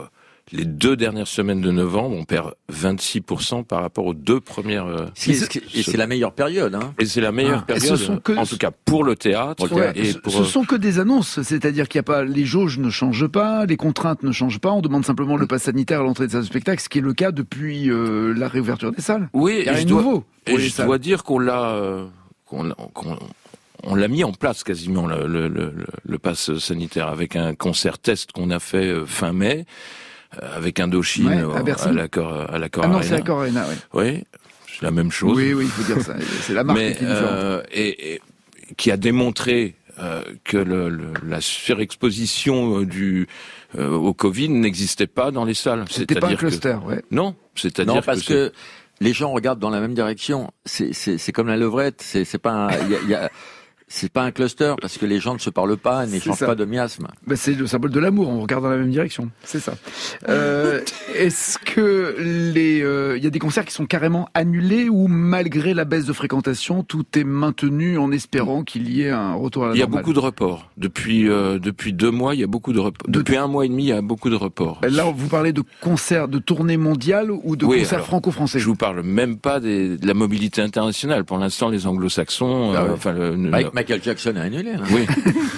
les deux dernières semaines de novembre, on perd vingt-six pour cent par rapport aux deux premières. Euh, C'est- c'est- et c'est la meilleure période. Hein. Et c'est la meilleure Ah, et ce période, sont que- en tout cas pour le théâtre. Pour le Ouais, et ce- pour, ce sont que des annonces, c'est-à-dire qu'il y a pas, les jauges ne changent pas, les contraintes ne changent pas, on demande simplement le pass sanitaire à l'entrée de salle de spectacle, ce qui est le cas depuis euh, la réouverture des salles. Oui, Il y a et rien je de dois, nouveau. et pour les je salles. dois dire qu'on l'a, euh, qu'on, l'a- qu'on- on l'a mis en place quasiment le, le, le, le pass sanitaire avec un concert test qu'on a fait euh, fin mai euh, avec Indochine Ouais, à au- Bercy. à l'accord à l'accord Ah non, Arena. c'est l'accord Arena, oui. Oui, c'est la même chose. Oui, oui, il faut dire ça. C'est la marque Mais qui est différente. euh, et, et qui a démontré euh, que le, le, la surexposition euh, du euh, au Covid n'existait pas dans les salles. C'était pas un C'est-à-dire que- cluster, ouais. Non, c'est-à-dire Non, parce que, que, les gens regardent dans la même direction. C'est, c'est, c'est comme la levrette. C'est, c'est pas, un, y a, y a, c'est pas un cluster parce que les gens ne se parlent pas, C'est n'échangent ça. pas de miasme. Bah, c'est le symbole de l'amour, on regarde dans la même direction, c'est ça. Euh, est-ce que les, euh, il y a des concerts qui sont carrément annulés ou malgré la baisse de fréquentation, tout est maintenu en espérant qu'il y ait un retour à la il y a normale? beaucoup de reports. Depuis euh, depuis deux mois, il y a beaucoup de reports. De- Depuis un mois et demi, il y a beaucoup de reports. Là, vous parlez de concerts, de tournées mondiales ou de Oui, concerts alors, franco-français? Je vous parle même pas des, de la mobilité internationale. Pour l'instant, les anglo-saxons, Ah euh, ouais. enfin, le, le- Mike- Michael Jackson a annulé. Hein. oui,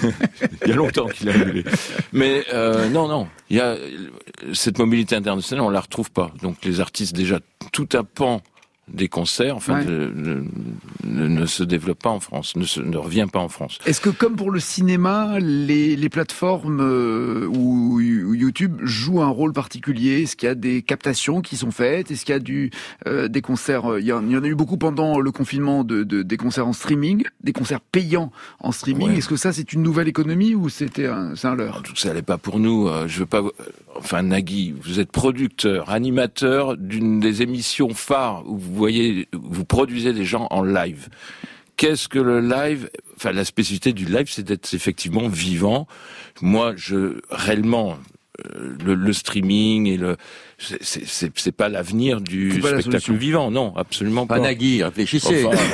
il y a longtemps qu'il a annulé. Mais euh, non, non, il y a cette mobilité internationale, on la retrouve pas. Donc les artistes déjà tout un pan des concerts, enfin, Ouais. ne, ne- ne- ne se développe pas en France, ne, se, ne revient pas en France. Est-ce que comme pour le cinéma, les, les plateformes euh, ou, ou YouTube jouent un rôle particulier? Est-ce qu'il y a des captations qui sont faites? Est-ce qu'il y a du, euh, des concerts euh, il y, en, il y en a eu beaucoup pendant le confinement, de, de, des concerts en streaming, des concerts payants en streaming. Ouais. Est-ce que ça c'est une nouvelle économie ou c'était un, c'est un leurre? Tout ça n'est pas pour nous. euh, Je veux pas. Enfin, Nagui, vous êtes producteur, animateur d'une des émissions phares où vous voyez, vous produisez des gens en live. Qu'est-ce que le live? Enfin, la spécificité du live, c'est d'être effectivement vivant. Moi, je réellement euh, le, le streaming et le c'est c'est c'est, c'est pas l'avenir du C'est pas la spectacle solution. vivant, non, absolument Pas pas. Nagui, réfléchissez. Enfin,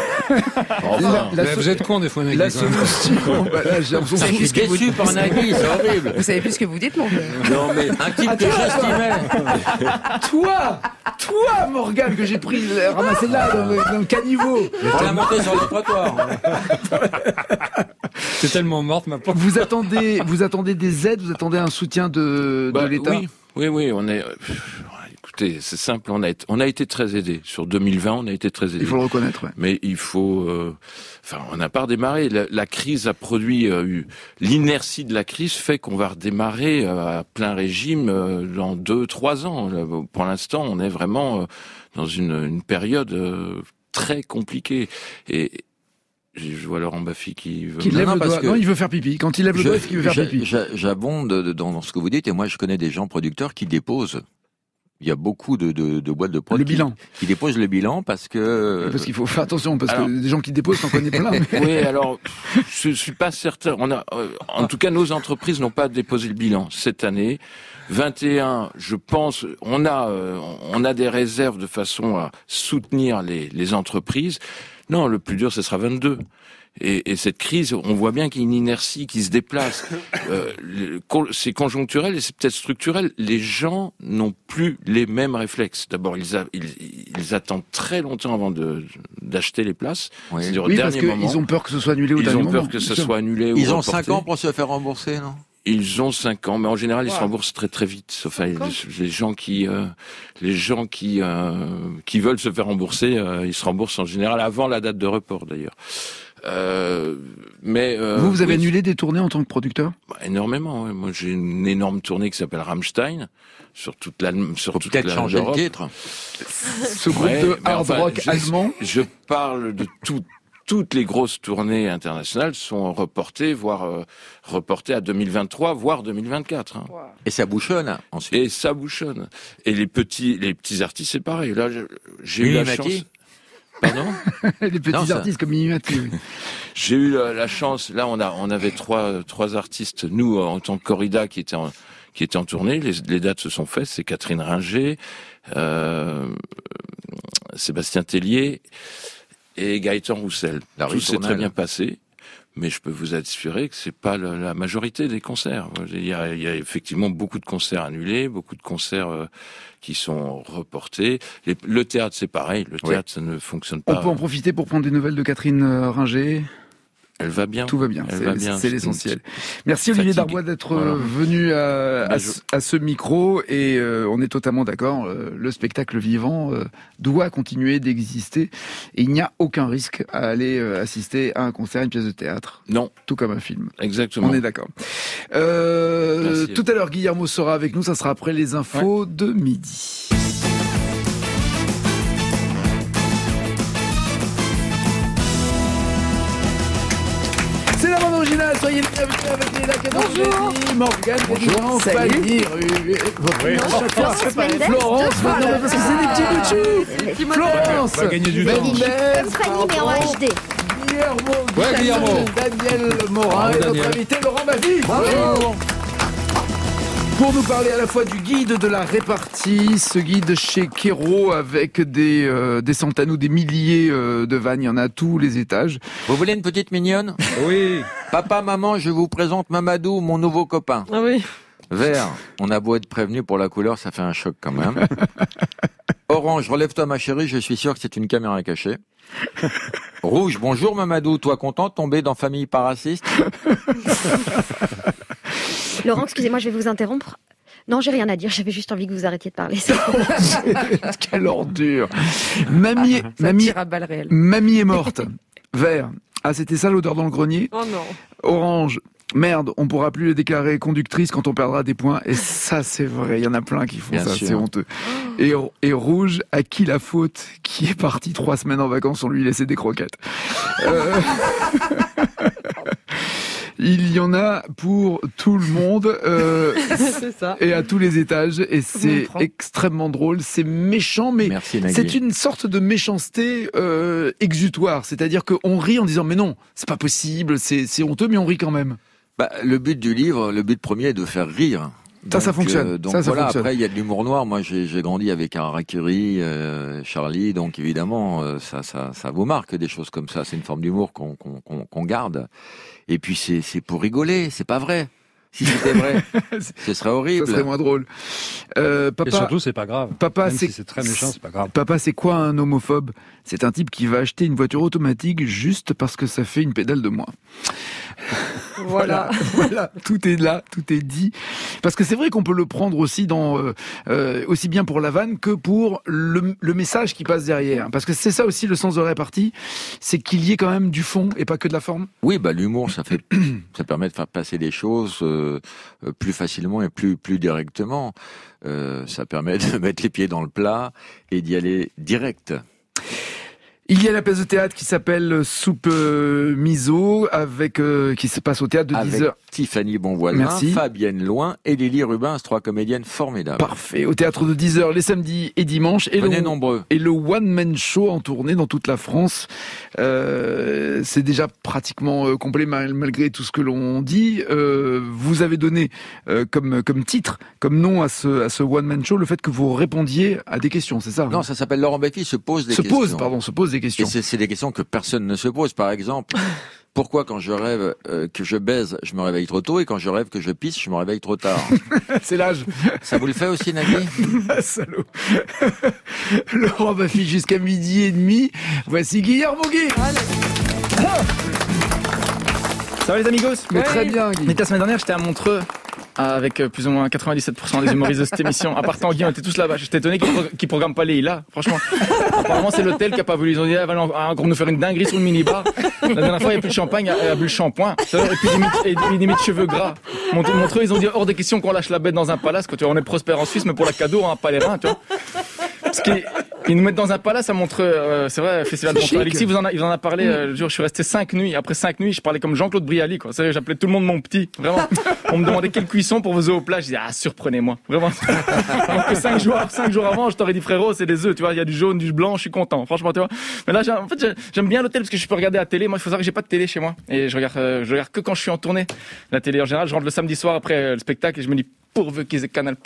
enfin, La- la Mais so- vous êtes con des fois, Nagui. La quand même. solution, bah là, j'ai l'impression Je que suis déçu par Nagui, c'est horrible. Vous savez plus ce que vous dites, mon vieux. non mais Un type que j'estimais. toi, toi, Morgane, que j'ai pris, euh, ramassé là dans le, dans le caniveau. On l'a monté sur le trottoir. C'est tellement morte, ma pauvre. Vous attendez, vous attendez des aides, vous attendez un soutien de, Bah, de l'État? Oui, oui, oui, on est. euh, Écoutez, c'est simple, on a été, on a été très aidés. Sur deux mille vingt, on a été très aidés. Il faut le reconnaître, ouais. Mais il faut, euh, enfin, on n'a pas redémarré. La, la crise a produit, euh, eu- l'inertie de la crise fait qu'on va redémarrer euh, à plein régime euh, dans deux, trois ans. Là, pour l'instant, on est vraiment euh, dans une, une période euh, très compliquée. Et je vois Laurent Baffy qui veut. Qui Non, lève non, le parce doigt. que Non, il veut faire pipi. Quand il lève le Je- doigt, c'est qu'il veut faire j'a- pipi. j'a- J'abonde de- dans ce que vous dites, et moi je connais des gens producteurs qui déposent. Il y a beaucoup de, de, de boîtes de prod Le qui, bilan. qui déposent le bilan parce que Parce qu'il faut faire attention, parce alors- que des gens qui déposent, t'en connais plein. mais- Oui, alors je suis pas certain. On a, euh, en tout cas, nos entreprises n'ont pas déposé le bilan cette année. vingt et un, je pense, on a, euh, on a des réserves de façon à soutenir les, les entreprises. Non, le plus dur, ce sera vingt-deux. Et, et cette crise, on voit bien qu'il y a une inertie qui se déplace. Euh, le- con- c'est conjoncturel et c'est peut-être structurel. Les gens n'ont plus les mêmes réflexes. D'abord, ils, a- ils, ils attendent très longtemps avant de d'acheter les places. Oui. C'est-à-dire au Oui, parce dernier moment. qu'ils ont peur que ce soit annulé au Ils dernier ont moment. peur que bien ce sûr. soit annulé ou ils ont reporté. cinq ans pour se faire rembourser, non? Ils ont cinq ans, mais en général, ils se Wow. remboursent très très vite. Enfin, les, les gens qui, euh, les gens qui, euh, qui veulent se faire rembourser, euh, ils se remboursent en général avant la date de report, d'ailleurs. Euh, mais euh, Vous, vous avez oui, annulé des tournées en tant que producteur? bah, énormément. Ouais. Moi, j'ai une énorme tournée qui s'appelle Rammstein sur toute la, sur Faut toute peut-être la, changer le l'Europe. titre. Ce groupe Ouais, de mais hard enfin, rock je- allemand. Je parle de tout. Toutes les grosses tournées internationales sont reportées, voire euh, reportées à deux mille vingt-trois, voire deux mille vingt-quatre. Hein. Et ça bouchonne ensuite. Et ça bouchonne. Et les petits, les petits artistes, c'est pareil. Là, je- j'ai eu la Mimimati chance. Pardon. Les petits Non, ça- artistes comme Mimimati. oui. J'ai eu la, la chance. Là, on a, on avait trois, trois artistes. Nous, en tant que corrida, qui étaient en, qui étaient en tournée. Les, les dates se sont faites. C'est Catherine Ringer, euh, Sébastien Tellier et Gaëtan Roussel. La Tout s'est ritournelle. très bien passé. mais je peux vous assurer que c'est pas la, la majorité des concerts. Il y a, il y a effectivement beaucoup de concerts annulés, beaucoup de concerts euh, qui sont reportés. Les, le théâtre, c'est pareil. Le théâtre, oui. ça ne fonctionne pas. On peut en profiter pour prendre des nouvelles de Catherine Ringer. Elle va bien. Tout va bien, Elle c'est, va bien. c'est l'essentiel. Merci Olivier Fatigue. Darbois d'être Voilà. venu à, à, Bah, je... à ce micro et euh, on est totalement d'accord. Euh, le spectacle vivant euh, doit continuer d'exister et il n'y a aucun risque à aller euh, assister à un concert, une pièce de théâtre. Non. Tout comme un film. Exactement. On est d'accord. Euh, Merci. tout à l'heure, Guillermo sera avec nous. Ça sera après les infos ouais. de midi. C'est la bande originale, soyez les bienvenus avec Léla Cadorgesi, Morgane, bonjour, Fanny, Florence, non, mais parce que c'est des petits boutchous. Florence, va gagner du temps. Comme Fanny, mais en H D. Guillermo, Ouais, Guillermo. Daniel Morin et notre invité Laurent Baffi. Bonjour. Pour nous parler à la fois du guide de la répartie, ce guide chez Kero avec des, euh, des centaines ou des milliers euh, de vannes, il y en a à tous les étages. Vous voulez une petite mignonne? Oui. Papa, maman, je vous présente Mamadou, mon nouveau copain. Ah oui. Vert, on a beau être prévenu pour la couleur, ça fait un choc quand même. Orange, relève-toi ma chérie, je suis sûr que c'est une caméra cachée. Rouge, bonjour Mamadou, toi content de tomber dans Famille pas raciste? Laurent, excusez-moi, je vais vous interrompre. Non, j'ai rien à dire, j'avais juste envie que vous arrêtiez de parler. Quelle ordure. Mamie, Ça mamie, tire à balles réelles. mamie est morte. Vert. Ah, c'était ça l'odeur dans le grenier. Oh non. Orange. Merde, on pourra plus les déclarer conductrices quand on perdra des points. Et ça, c'est vrai. Il y en a plein qui font Bien ça. sûr. C'est honteux. Et, et rouge, à qui la faute? Qui est parti trois semaines en vacances, on lui laissait des croquettes. Euh... Il y en a pour tout le monde euh, C'est ça. et à tous les étages et c'est prend. extrêmement drôle, c'est méchant mais Merci, Nagui. c'est une sorte de méchanceté euh, exutoire, c'est-à-dire qu'on rit en disant mais non, c'est pas possible, c'est, c'est honteux mais on rit quand même. Bah, le but du livre, le but premier est de faire rire. Ça, ça fonctionne. euh, donc Ça, ça voilà, fonctionne. après il y a de l'humour noir. Moi j'ai, j'ai grandi avec un Harakiri, euh, Charlie, donc évidemment euh, ça, ça, ça vous marque des choses comme ça. C'est une forme d'humour qu'on, qu'on, qu'on, qu'on garde. Et puis c'est, c'est pour rigoler, c'est pas vrai. Si c'était vrai, ce serait horrible. Ça serait moins drôle. Euh, Et papa, surtout, c'est pas grave. papa, Même c'est si c'est très méchant, c'est pas grave. Papa, c'est quoi un homophobe? C'est un type qui va acheter une voiture automatique juste parce que ça fait une pédale de moins. Voilà. Voilà, tout est là, tout est dit. Parce que c'est vrai qu'on peut le prendre aussi dans euh, euh, aussi bien pour la vanne que pour le, le message qui passe derrière. Parce que c'est ça aussi le sens de la répartie, c'est qu'il y ait quand même du fond et pas que de la forme. Oui, bah l'humour, ça fait, ça permet de faire passer les choses euh, plus facilement et plus plus directement. Euh, ça permet de mettre les pieds dans le plat et d'y aller direct. Il y a la pièce de théâtre qui s'appelle Soupe euh, Miso, avec euh, qui se passe au théâtre de Avec dix heures. Tiffany Bonvoisin, Merci. Fabienne Loin et Lily Rubins, trois comédiennes formidables. Parfait. Au théâtre de dix heures les samedis et dimanches. Et Venez le, nombreux. et le one-man show en tournée dans toute la France. Euh, c'est déjà pratiquement euh, complet mal- malgré tout ce que l'on dit. Euh, vous avez donné euh, comme, comme titre, comme nom à ce, à ce one-man show, le fait que vous répondiez à des questions, c'est ça? Non, ça s'appelle Laurent Baffy se pose des se questions. pose, pardon, se pose des questions. Et c'est, c'est des questions que personne ne se pose. Par exemple, pourquoi quand je rêve euh, que je baise, je me réveille trop tôt et quand je rêve que je pisse, je me réveille trop tard? C'est l'âge. Ça vous le fait aussi, Nagui? Ah, salaud. Laurent Baffy jusqu'à midi et demi. Voici Guillermo Guy. Ça va les amigos? Mais très bien, Guy. Mais la semaine dernière, j'étais à Montreux avec euh, plus ou moins quatre-vingt-dix-sept pour cent des humoristes de cette émission. À part Tanguy, on était tous là-bas. J'étais étonné qu'ils, pro- qu'ils programment pas les I L A. Franchement, apparemment, c'est l'hôtel qui a pas voulu. Ils ont dit, ah, va encore nous faire une dinguerie sur le minibar. La dernière fois, il n'y a plus de champagne, elle a bu le shampoing. Et puis, limite, et limite cheveux gras. Montreux, Montreux, ils ont dit, hors de question qu'on lâche la bête dans un palace. Quoi, tu vois, on est prospère en Suisse, mais pour la cadeau, on n'a pas les reins, tu vois. Parce qu'ils ils nous mettent dans un palace à Montreux, euh, c'est vrai, festival de Montreux. Alexis vous en a, il vous en a parlé, euh, le jour, je suis resté cinq nuits. Après cinq nuits, je parlais comme Jean-Claude Brialy, quoi. C'est vrai, j'appelais tout le monde mon petit. Vraiment. On me demandait quelle cuisson pour vos œufs au plat. Je disais, ah, surprenez-moi. Vraiment. Alors que cinq jours, cinq jours avant, je t'aurais dit, frérot, c'est des œufs, tu vois, il y a du jaune, du blanc, je suis content. Franchement, tu vois. Mais là, j'ai- en fait, j'ai- j'aime bien l'hôtel parce que je peux regarder la télé. Moi, il faut savoir que j'ai pas de télé chez moi. Et je regarde, euh, je regarde que quand je suis en tournée. La télé, en général, je rentre le samedi soir après euh, le spectacle et je me dis, pourvu qu'ils aient Canal+.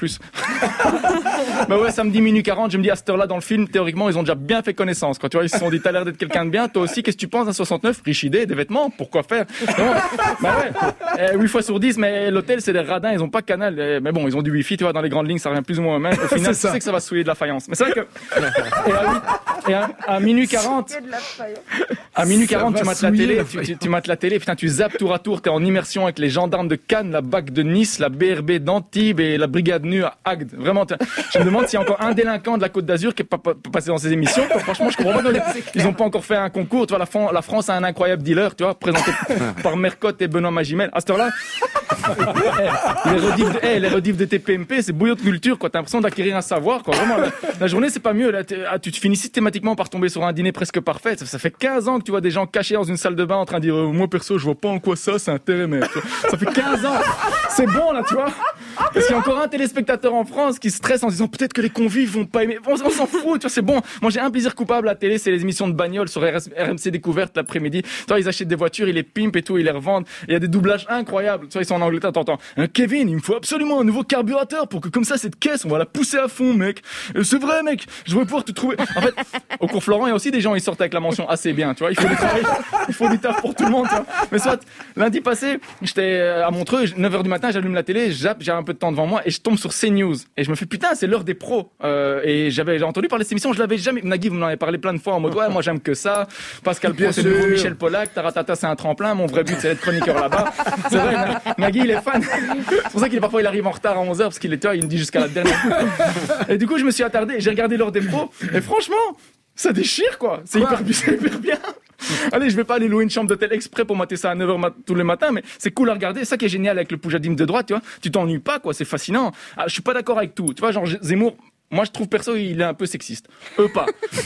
Bah ouais, samedi minuit quarante, je me dis à cette heure-là dans le film, théoriquement, ils ont déjà bien fait connaissance. Quand tu vois, ils se sont dit, t'as l'air d'être quelqu'un de bien, toi aussi, qu'est-ce que tu penses d'un soixante-neuf? Riche idée, des vêtements, pourquoi faire? Vraiment, bah ouais, euh, huit fois sur dix, mais l'hôtel, c'est des radins, ils ont pas Canal. Euh, mais bon, ils ont du wifi, tu vois, dans les grandes lignes, ça revient plus ou moins au même. Au final, tu sais que ça va souiller de la faïence. Mais c'est vrai que, et à, et à, à minuit quarante, à minuit quarante, tu mates la télé, la tu, tu, tu mates la télé, putain, tu zappes tour à tour, t'es en immersion avec les gendarmes de Cannes, la B A C de Nice, la B R B d'Antibes et la brigade nue à Agde. Vraiment, je me demande s'il y a encore un délinquant de la Côte d'Azur qui est pas, pas, pas passé dans ces émissions. Quoi. Franchement, je comprends pas. Ils ont pas encore fait un concours. Tu vois, la, Fran- la France a un incroyable dealer, tu vois, présenté par Mercotte et Benoît Magimel. À cette heure-là, les rediffs de, hey, les rediffs de T P M P, c'est bouillon de culture, quoi. T'as l'impression d'acquérir un savoir, quoi. Vraiment, la, la journée, c'est pas mieux. Là, tu te finis systématiquement par tomber sur un dîner presque parfait. Ça, ça fait quinze ans que tu vois des gens cachés dans une salle de bain en train de dire, euh, moi, perso, je vois pas en quoi ça, c'est intérimaire. Ça fait quinze ans. C'est bon, là, tu vois. Parce qu'il y a encore un téléspectateur en France qui stresse en disant peut-être que les convives vont pas aimer. On, on s'en fout, tu vois, c'est bon. Moi, j'ai un plaisir coupable à la télé, c'est les émissions de bagnole sur R M C Découverte l'après-midi. Tu vois, ils achètent des voitures, ils les pimpent et tout, ils les revendent. Il y a des doublages incroyables. Tu vois, ils sont en Angleterre, t'entends. Un Kevin, il me faut absolument un nouveau carburateur pour que comme ça, cette caisse, on va la pousser à fond, mec. Euh, c'est vrai, mec. Je veux pouvoir te trouver. En fait, au cours Florent, il y a aussi des gens, ils sortent avec la mention assez bien, tu vois. Il faut du travail, il faut du taf pour tout le monde, tu vois. Mais soit, lundi passé, j'étais à Montreux, neuf heures du matin, j'allume la télé, j'appe, j'ai un peu de temps devant moi et je tombe sur CNews. Et je me fais putain, c'est l'heure des pros. Euh, et j'avais j'ai entendu parler de cette émission, je l'avais jamais. Nagui, vous m'en avez parlé plein de fois en mode ouais, moi j'aime que ça. Pascal Pro, c'est le nouveau Michel Pollack. Taratata, c'est un tremplin. Mon vrai but, c'est d'être chroniqueur là-bas. C'est vrai, Nagui, il est fan. C'est pour ça qu'il est parfois il arrive en retard à onze heures parce qu'il est toi, il me dit jusqu'à la dernière. Et du coup, je me suis attardé, j'ai regardé l'heure des pros. Et franchement, ça déchire quoi. C'est hyper, c'est hyper bien. Allez, je vais pas aller louer une chambre d'hôtel exprès pour mater ça à neuf heures mat- tous les matins, mais c'est cool à regarder. C'est ça qui est génial avec le Poujadim de droite, tu vois. Tu t'ennuies pas, quoi. C'est fascinant. Ah, je suis pas d'accord avec tout. Tu vois, genre, Zemmour, moi, je trouve perso, il est un peu sexiste. Eux, pas.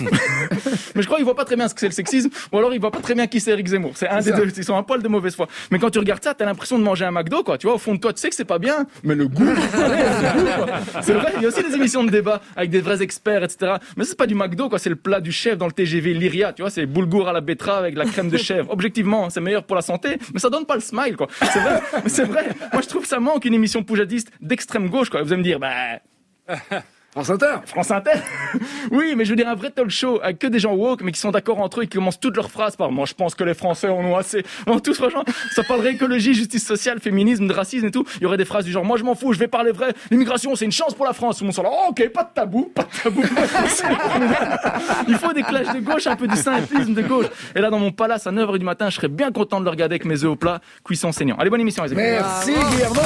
Mais je crois qu'il voit pas très bien ce que c'est le sexisme, ou alors il voit pas très bien qui c'est Eric Zemmour. C'est un des deux. Ils sont un poil de mauvaise foi. Mais quand tu regardes ça, t'as l'impression de manger un McDo, quoi. Tu vois, au fond de toi, tu sais que c'est pas bien, mais le goût, allez, le goût, quoi. C'est vrai. Il y a aussi des émissions de débat avec des vrais experts, et cetera. Mais c'est pas du McDo, quoi. C'est le plat du chef dans le T G V Lyria, tu vois. C'est boulgour à la betterave avec la crème de chèvre. Objectivement, c'est meilleur pour la santé, mais ça donne pas le smile, quoi. C'est vrai. Mais c'est vrai. Moi, je trouve que ça manque une émission poujadiste d'extrême gauche, quoi. Vous allez me dire, bah. France Inter. France Inter. Oui, mais je veux dire un vrai talk show avec que des gens woke, mais qui sont d'accord entre eux et qui commencent toutes leurs phrases par moi je pense que les Français en ont assez. Non, tous franchement, ça parlerait écologie, justice sociale, féminisme, de racisme et tout. Il y aurait des phrases du genre moi je m'en fous, je vais parler vrai. L'immigration c'est une chance pour la France. Tout le monde sont là. Oh, ok, pas de tabou, pas de tabou. Il faut des clashs de gauche, un peu du simplisme de gauche. Et là dans mon palace à neuf heures du matin, je serais bien content de le regarder avec mes œufs au plat, cuisson saignant. Allez, bonne émission les amis. Merci Guillermo.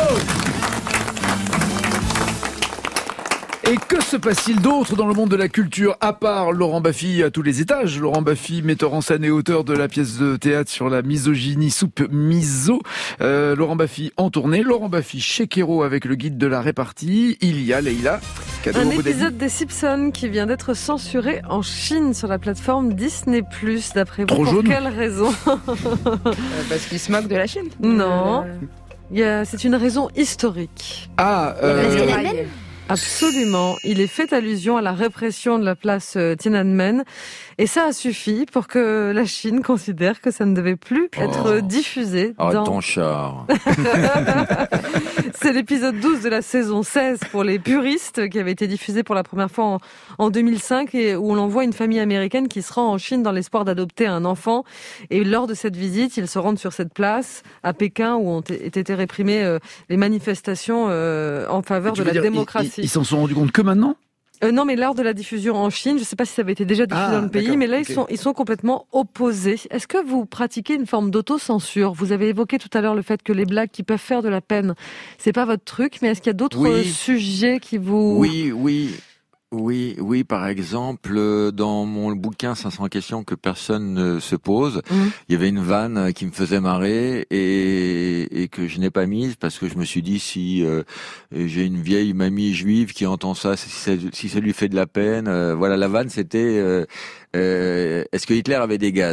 Et que se passe-t-il d'autre dans le monde de la culture, à part Laurent Baffy à tous les étages? Laurent Baffy, metteur en scène et auteur de la pièce de théâtre sur la misogynie, soupe miso. Euh, Laurent Baffy en tournée. Laurent Baffy chez Kero avec le guide de la répartie. Il y a, Leïla, cadeau un au modèle. épisode des Simpsons qui vient d'être censuré en Chine sur la plateforme Disney plus. D'après vous, Trop pour jaune. quelle raison? Euh, parce qu'ils se moquent de la Chine. Non. Euh, Il y a- C'est une raison historique. Ah, Parce euh, qu'elle est rails. belle. Absolument. Il est fait allusion à la répression de la place euh, Tiananmen. Et ça a suffi pour que la Chine considère que ça ne devait plus être Oh. diffusé Arrête dans... ton char. C'est l'épisode douze de la saison seize pour les puristes qui avait été diffusé pour la première fois en, en deux mille cinq et où l'on voit une famille américaine qui se rend en Chine dans l'espoir d'adopter un enfant. Et lors de cette visite, ils se rendent sur cette place à Pékin où ont t- été réprimées euh, les manifestations euh, en faveur tu de veux la dire, ils- démocratie. Ils, ils s'en sont rendus compte que maintenant? Euh, non, mais lors de la diffusion en Chine, je ne sais pas si ça avait été déjà diffusé Ah, dans le pays, d'accord, mais là, ok. ils sont, ils sont complètement opposés. Est-ce que vous pratiquez une forme d'autocensure? Vous avez évoqué tout à l'heure le fait que les blagues qui peuvent faire de la peine, c'est pas votre truc, mais est-ce qu'il y a d'autres Oui. euh, sujets qui vous... Oui, oui. Oui, oui, par exemple, euh, dans mon bouquin cinq cents questions que personne ne se pose, Mhm. il y avait une vanne qui me faisait marrer et, et que je n'ai pas mise parce que je me suis dit si euh, j'ai une vieille mamie juive qui entend ça, si ça, si ça lui fait de la peine, euh, voilà, la vanne c'était euh, euh, est-ce que Hitler avait des gaz ?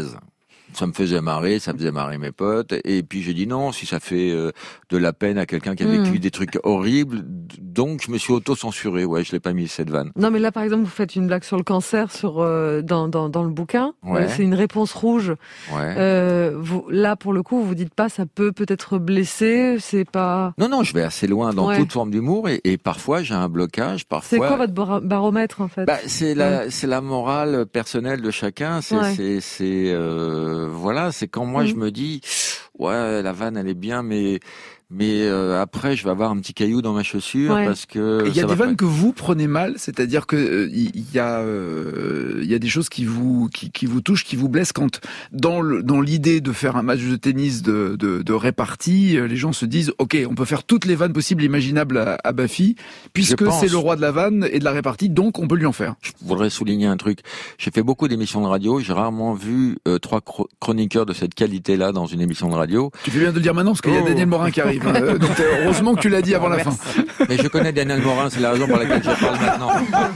ça me faisait marrer, ça faisait marrer mes potes. Et puis j'ai dit non, si ça fait euh, de la peine à quelqu'un qui a vécu Mm. des trucs horribles, donc je me suis auto-censuré. Ouais, je l'ai pas mis cette vanne. Non, mais là, par exemple, vous faites une blague sur le cancer sur, euh, dans, dans, dans le bouquin. Ouais. Euh, C'est une réponse rouge. Ouais. Euh, vous, là, pour le coup, vous vous dites pas, ça peut peut-être blesser, c'est pas... Non, non, je vais assez loin dans Ouais. toute forme d'humour et, et parfois j'ai un blocage. Parfois, C'est quoi votre bar- baromètre, en fait? Bah, c'est la, c'est la morale personnelle de chacun. C'est, Ouais. c'est, c'est, euh, voilà, c'est quand moi Mhm. je me dis, ouais, la vanne elle est bien, mais, mais euh, après je vais avoir un petit caillou dans ma chaussure Ouais. parce que. Et il y a ça des va vannes pas- que vous prenez mal, c'est-à-dire que euh, il il y a euh, il y a des choses qui vous qui, qui vous touchent, qui vous blessent quand dans le dans l'idée de faire un match de tennis de de, de répartie, euh, les gens se disent ok, on peut faire toutes les vannes possibles et imaginables à, à Baffy puisque pense. c'est le roi de la vanne et de la répartie, donc on peut lui en faire. Je voudrais souligner un truc. J'ai fait beaucoup d'émissions de radio. J'ai rarement vu euh, trois chro- chroniqueurs de cette qualité-là dans une émission de radio. Tu fais bien de le dire maintenant parce qu'il y a Oh. Daniel Morin qui arrive. hein. Euh, Donc euh, heureusement que tu l'as dit avant la fin. Mais je connais Daniel Morin, c'est la raison pour laquelle je parle maintenant.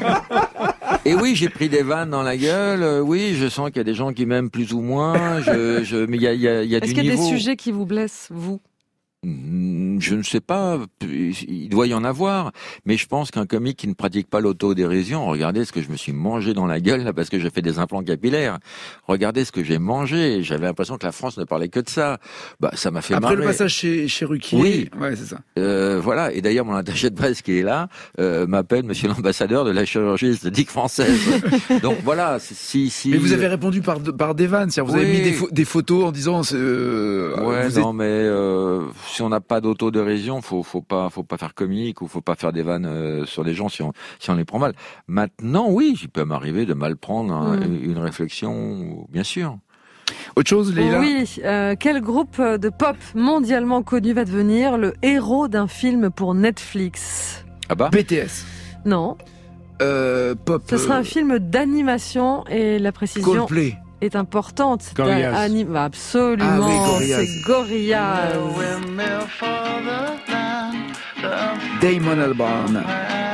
Et oui, j'ai pris des vannes dans la gueule. euh, Oui, je sens qu'il y a des gens qui m'aiment plus ou moins. Je, je, mais il y a, il y a, il y a Est-ce du qu'il y a niveau. des sujets qui vous blessent, vous? Hmm, Je ne sais pas, il doit y en avoir, mais je pense qu'un comique qui ne pratique pas l'autodérision, regardez ce que je me suis mangé dans la gueule là parce que j'ai fait des implants capillaires. Regardez ce que j'ai mangé, j'avais l'impression que la France ne parlait que de ça. Bah ça m'a fait Après marrer. le passage chez chez Ruquier, Oui. ouais c'est ça. Euh, voilà, et d'ailleurs mon attaché de presse qui est là euh, m'appelle Monsieur l'ambassadeur de la chirurgie esthétique française. Donc voilà, si si. Mais vous avez répondu par par des vannes, c'est-à-dire vous avez Oui. mis des, pho- des photos en disant euh, Ouais, vous êtes- non, mais euh, si on n'a pas d'autodérision, faut faut pas faut pas faire comique ou faut pas faire des vannes euh, sur les gens si on si on les prend mal. Maintenant, oui, il peut m'arriver de mal prendre un- Mm. une réflexion, bien sûr. Autre chose, Leïla? Oui, euh, quel groupe de pop mondialement connu va devenir le héros d'un film pour Netflix? Ah bah B T S. Non, Euh, pop. ce sera euh, un film d'animation et la précision Coldplay. est importante. C'est Gorillaz. un anim- Absolument, Ah oui, Gorillaz. c'est Gorillaz. Damon Albarn.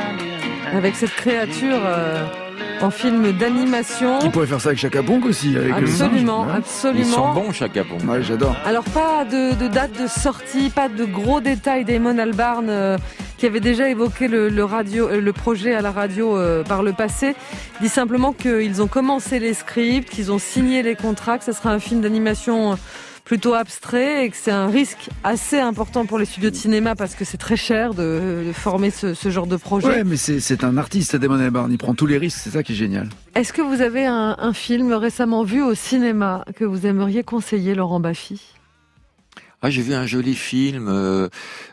Avec cette créature euh, en film d'animation. Qui pourrait faire ça avec Chaka Ponk aussi. Avec le singe. Absolument, Ouais. ils absolument. sont bons Chaka Ponk. Ouais, j'adore. Alors pas de, de date de sortie, pas de gros détails. Damon Albarn euh, qui avait déjà évoqué le, le radio, euh, le projet à la radio euh, par le passé, dit simplement qu'ils ont commencé les scripts, qu'ils ont signé les contrats, que ce sera un film d'animation euh, plutôt abstrait et que c'est un risque assez important pour les studios de cinéma parce que c'est très cher de, de former ce, ce genre de projet. Ouais, mais c'est c'est un artiste, Damon Albarn. Il prend tous les risques, c'est ça qui est génial. Est-ce que vous avez un, un film récemment vu au cinéma que vous aimeriez conseiller, Laurent Baffy? Ah, j'ai vu un joli film euh,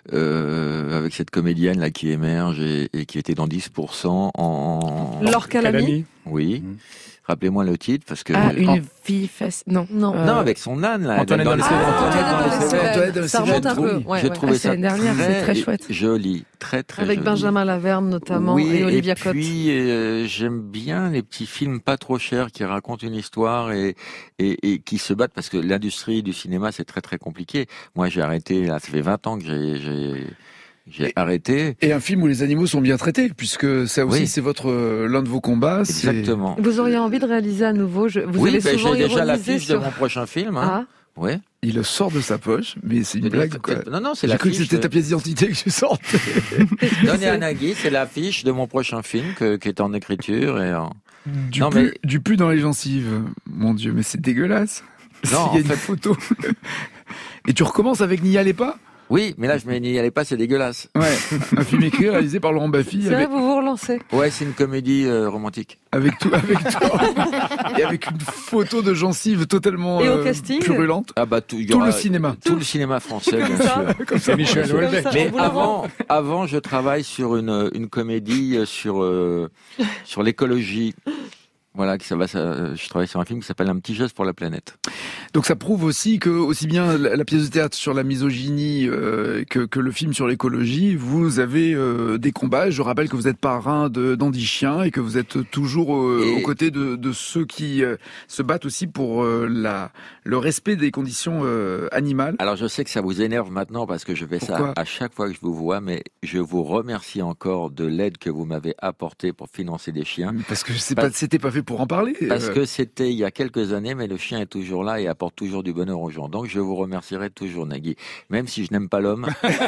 euh, avec cette comédienne là qui émerge et, et qui était dans dix pour cent en. Laure Calamy? Oui. Mhm. Rappelez-moi le titre parce que. Ah, en- une vie facile. Non. Non. Euh, Non, avec son âne là. Antoinette dans les les Cévennes. Ah, Antoinette dans les Antoinette dans les Cévennes. Antoinette dans les Ça Cévennes. remonte un peu. J'ai Ouais, j'ai ouais. trouvé Ah, c'est ça l'année dernière, c'est très très chouette. joli, très très Avec joli. Benjamin Laverne notamment oui, et Olivia Cotte. puis euh, j'aime bien les petits films pas trop chers qui racontent une histoire et, et, et qui se battent parce que l'industrie du cinéma c'est très très compliqué. Moi j'ai arrêté, là ça fait vingt ans que j'ai j'ai j'ai arrêté. Et un film où les animaux sont bien traités, puisque ça aussi Oui. c'est votre euh, l'un de vos combats. c'est- Exactement. Vous auriez envie de réaliser à nouveau je... Vous oui, avez ben, souvent j'ai déjà ironisé l'affiche sur... de mon prochain film. Hein. Ah, Ouais. Il le sort de sa poche, mais c'est une C'est- blague quoi. Non non, c'est J'ai cru que l'affiche. c'était de- ta pièce d'identité que je sortais. Donnez à Nagui, c'est l'affiche de mon prochain film que, qui est en écriture et en... Du, Non, pu, mais- du pu dans les gencives. Mon Dieu, mais c'est dégueulasse. Non, Il y a en une fait- photo. Et tu recommences avec N'y allez pas? Oui, mais là je n'y allais pas, c'est dégueulasse. Ouais. Un film écrit, réalisé par Laurent Baffy. c'est vrai, Avec, vous vous relancez. Ouais, c'est une comédie euh, romantique. avec tout, avec toi. Et avec une photo de gencives totalement Et au euh, casting purulente. Ah bah tout, il y Tout aura- le cinéma. tout le cinéma français bien Comme ça. sûr. Comme ça. C'est Michel Comme Houellebecq. ça, on Mais vous la rend. avant, avant, je travaille sur une, une comédie euh, sur, euh, sur l'écologie. Voilà, que ça va, ça, je travaille sur un film qui s'appelle Un petit geste pour la planète. Donc ça prouve aussi que aussi bien la, la pièce de théâtre sur la misogynie euh, que, que le film sur l'écologie, vous avez euh, des combats. Je rappelle que vous êtes parrain de d'Andy Chien et que vous êtes toujours euh, Et- aux côtés de, de ceux qui euh, se battent aussi pour euh, la le respect des conditions euh, animales. Alors je sais que ça vous énerve maintenant parce que je fais Pourquoi ça à chaque fois que je vous vois, mais je vous remercie encore de l'aide que vous m'avez apportée pour financer des chiens. Parce que c'est Pas- pas c'était pas fait pour en parler. Parce Euh, que c'était il y a quelques années, mais le chien est toujours là et apporte toujours du bonheur aux gens. Donc je vous remercierai toujours, Nagui. Même si je n'aime pas l'homme.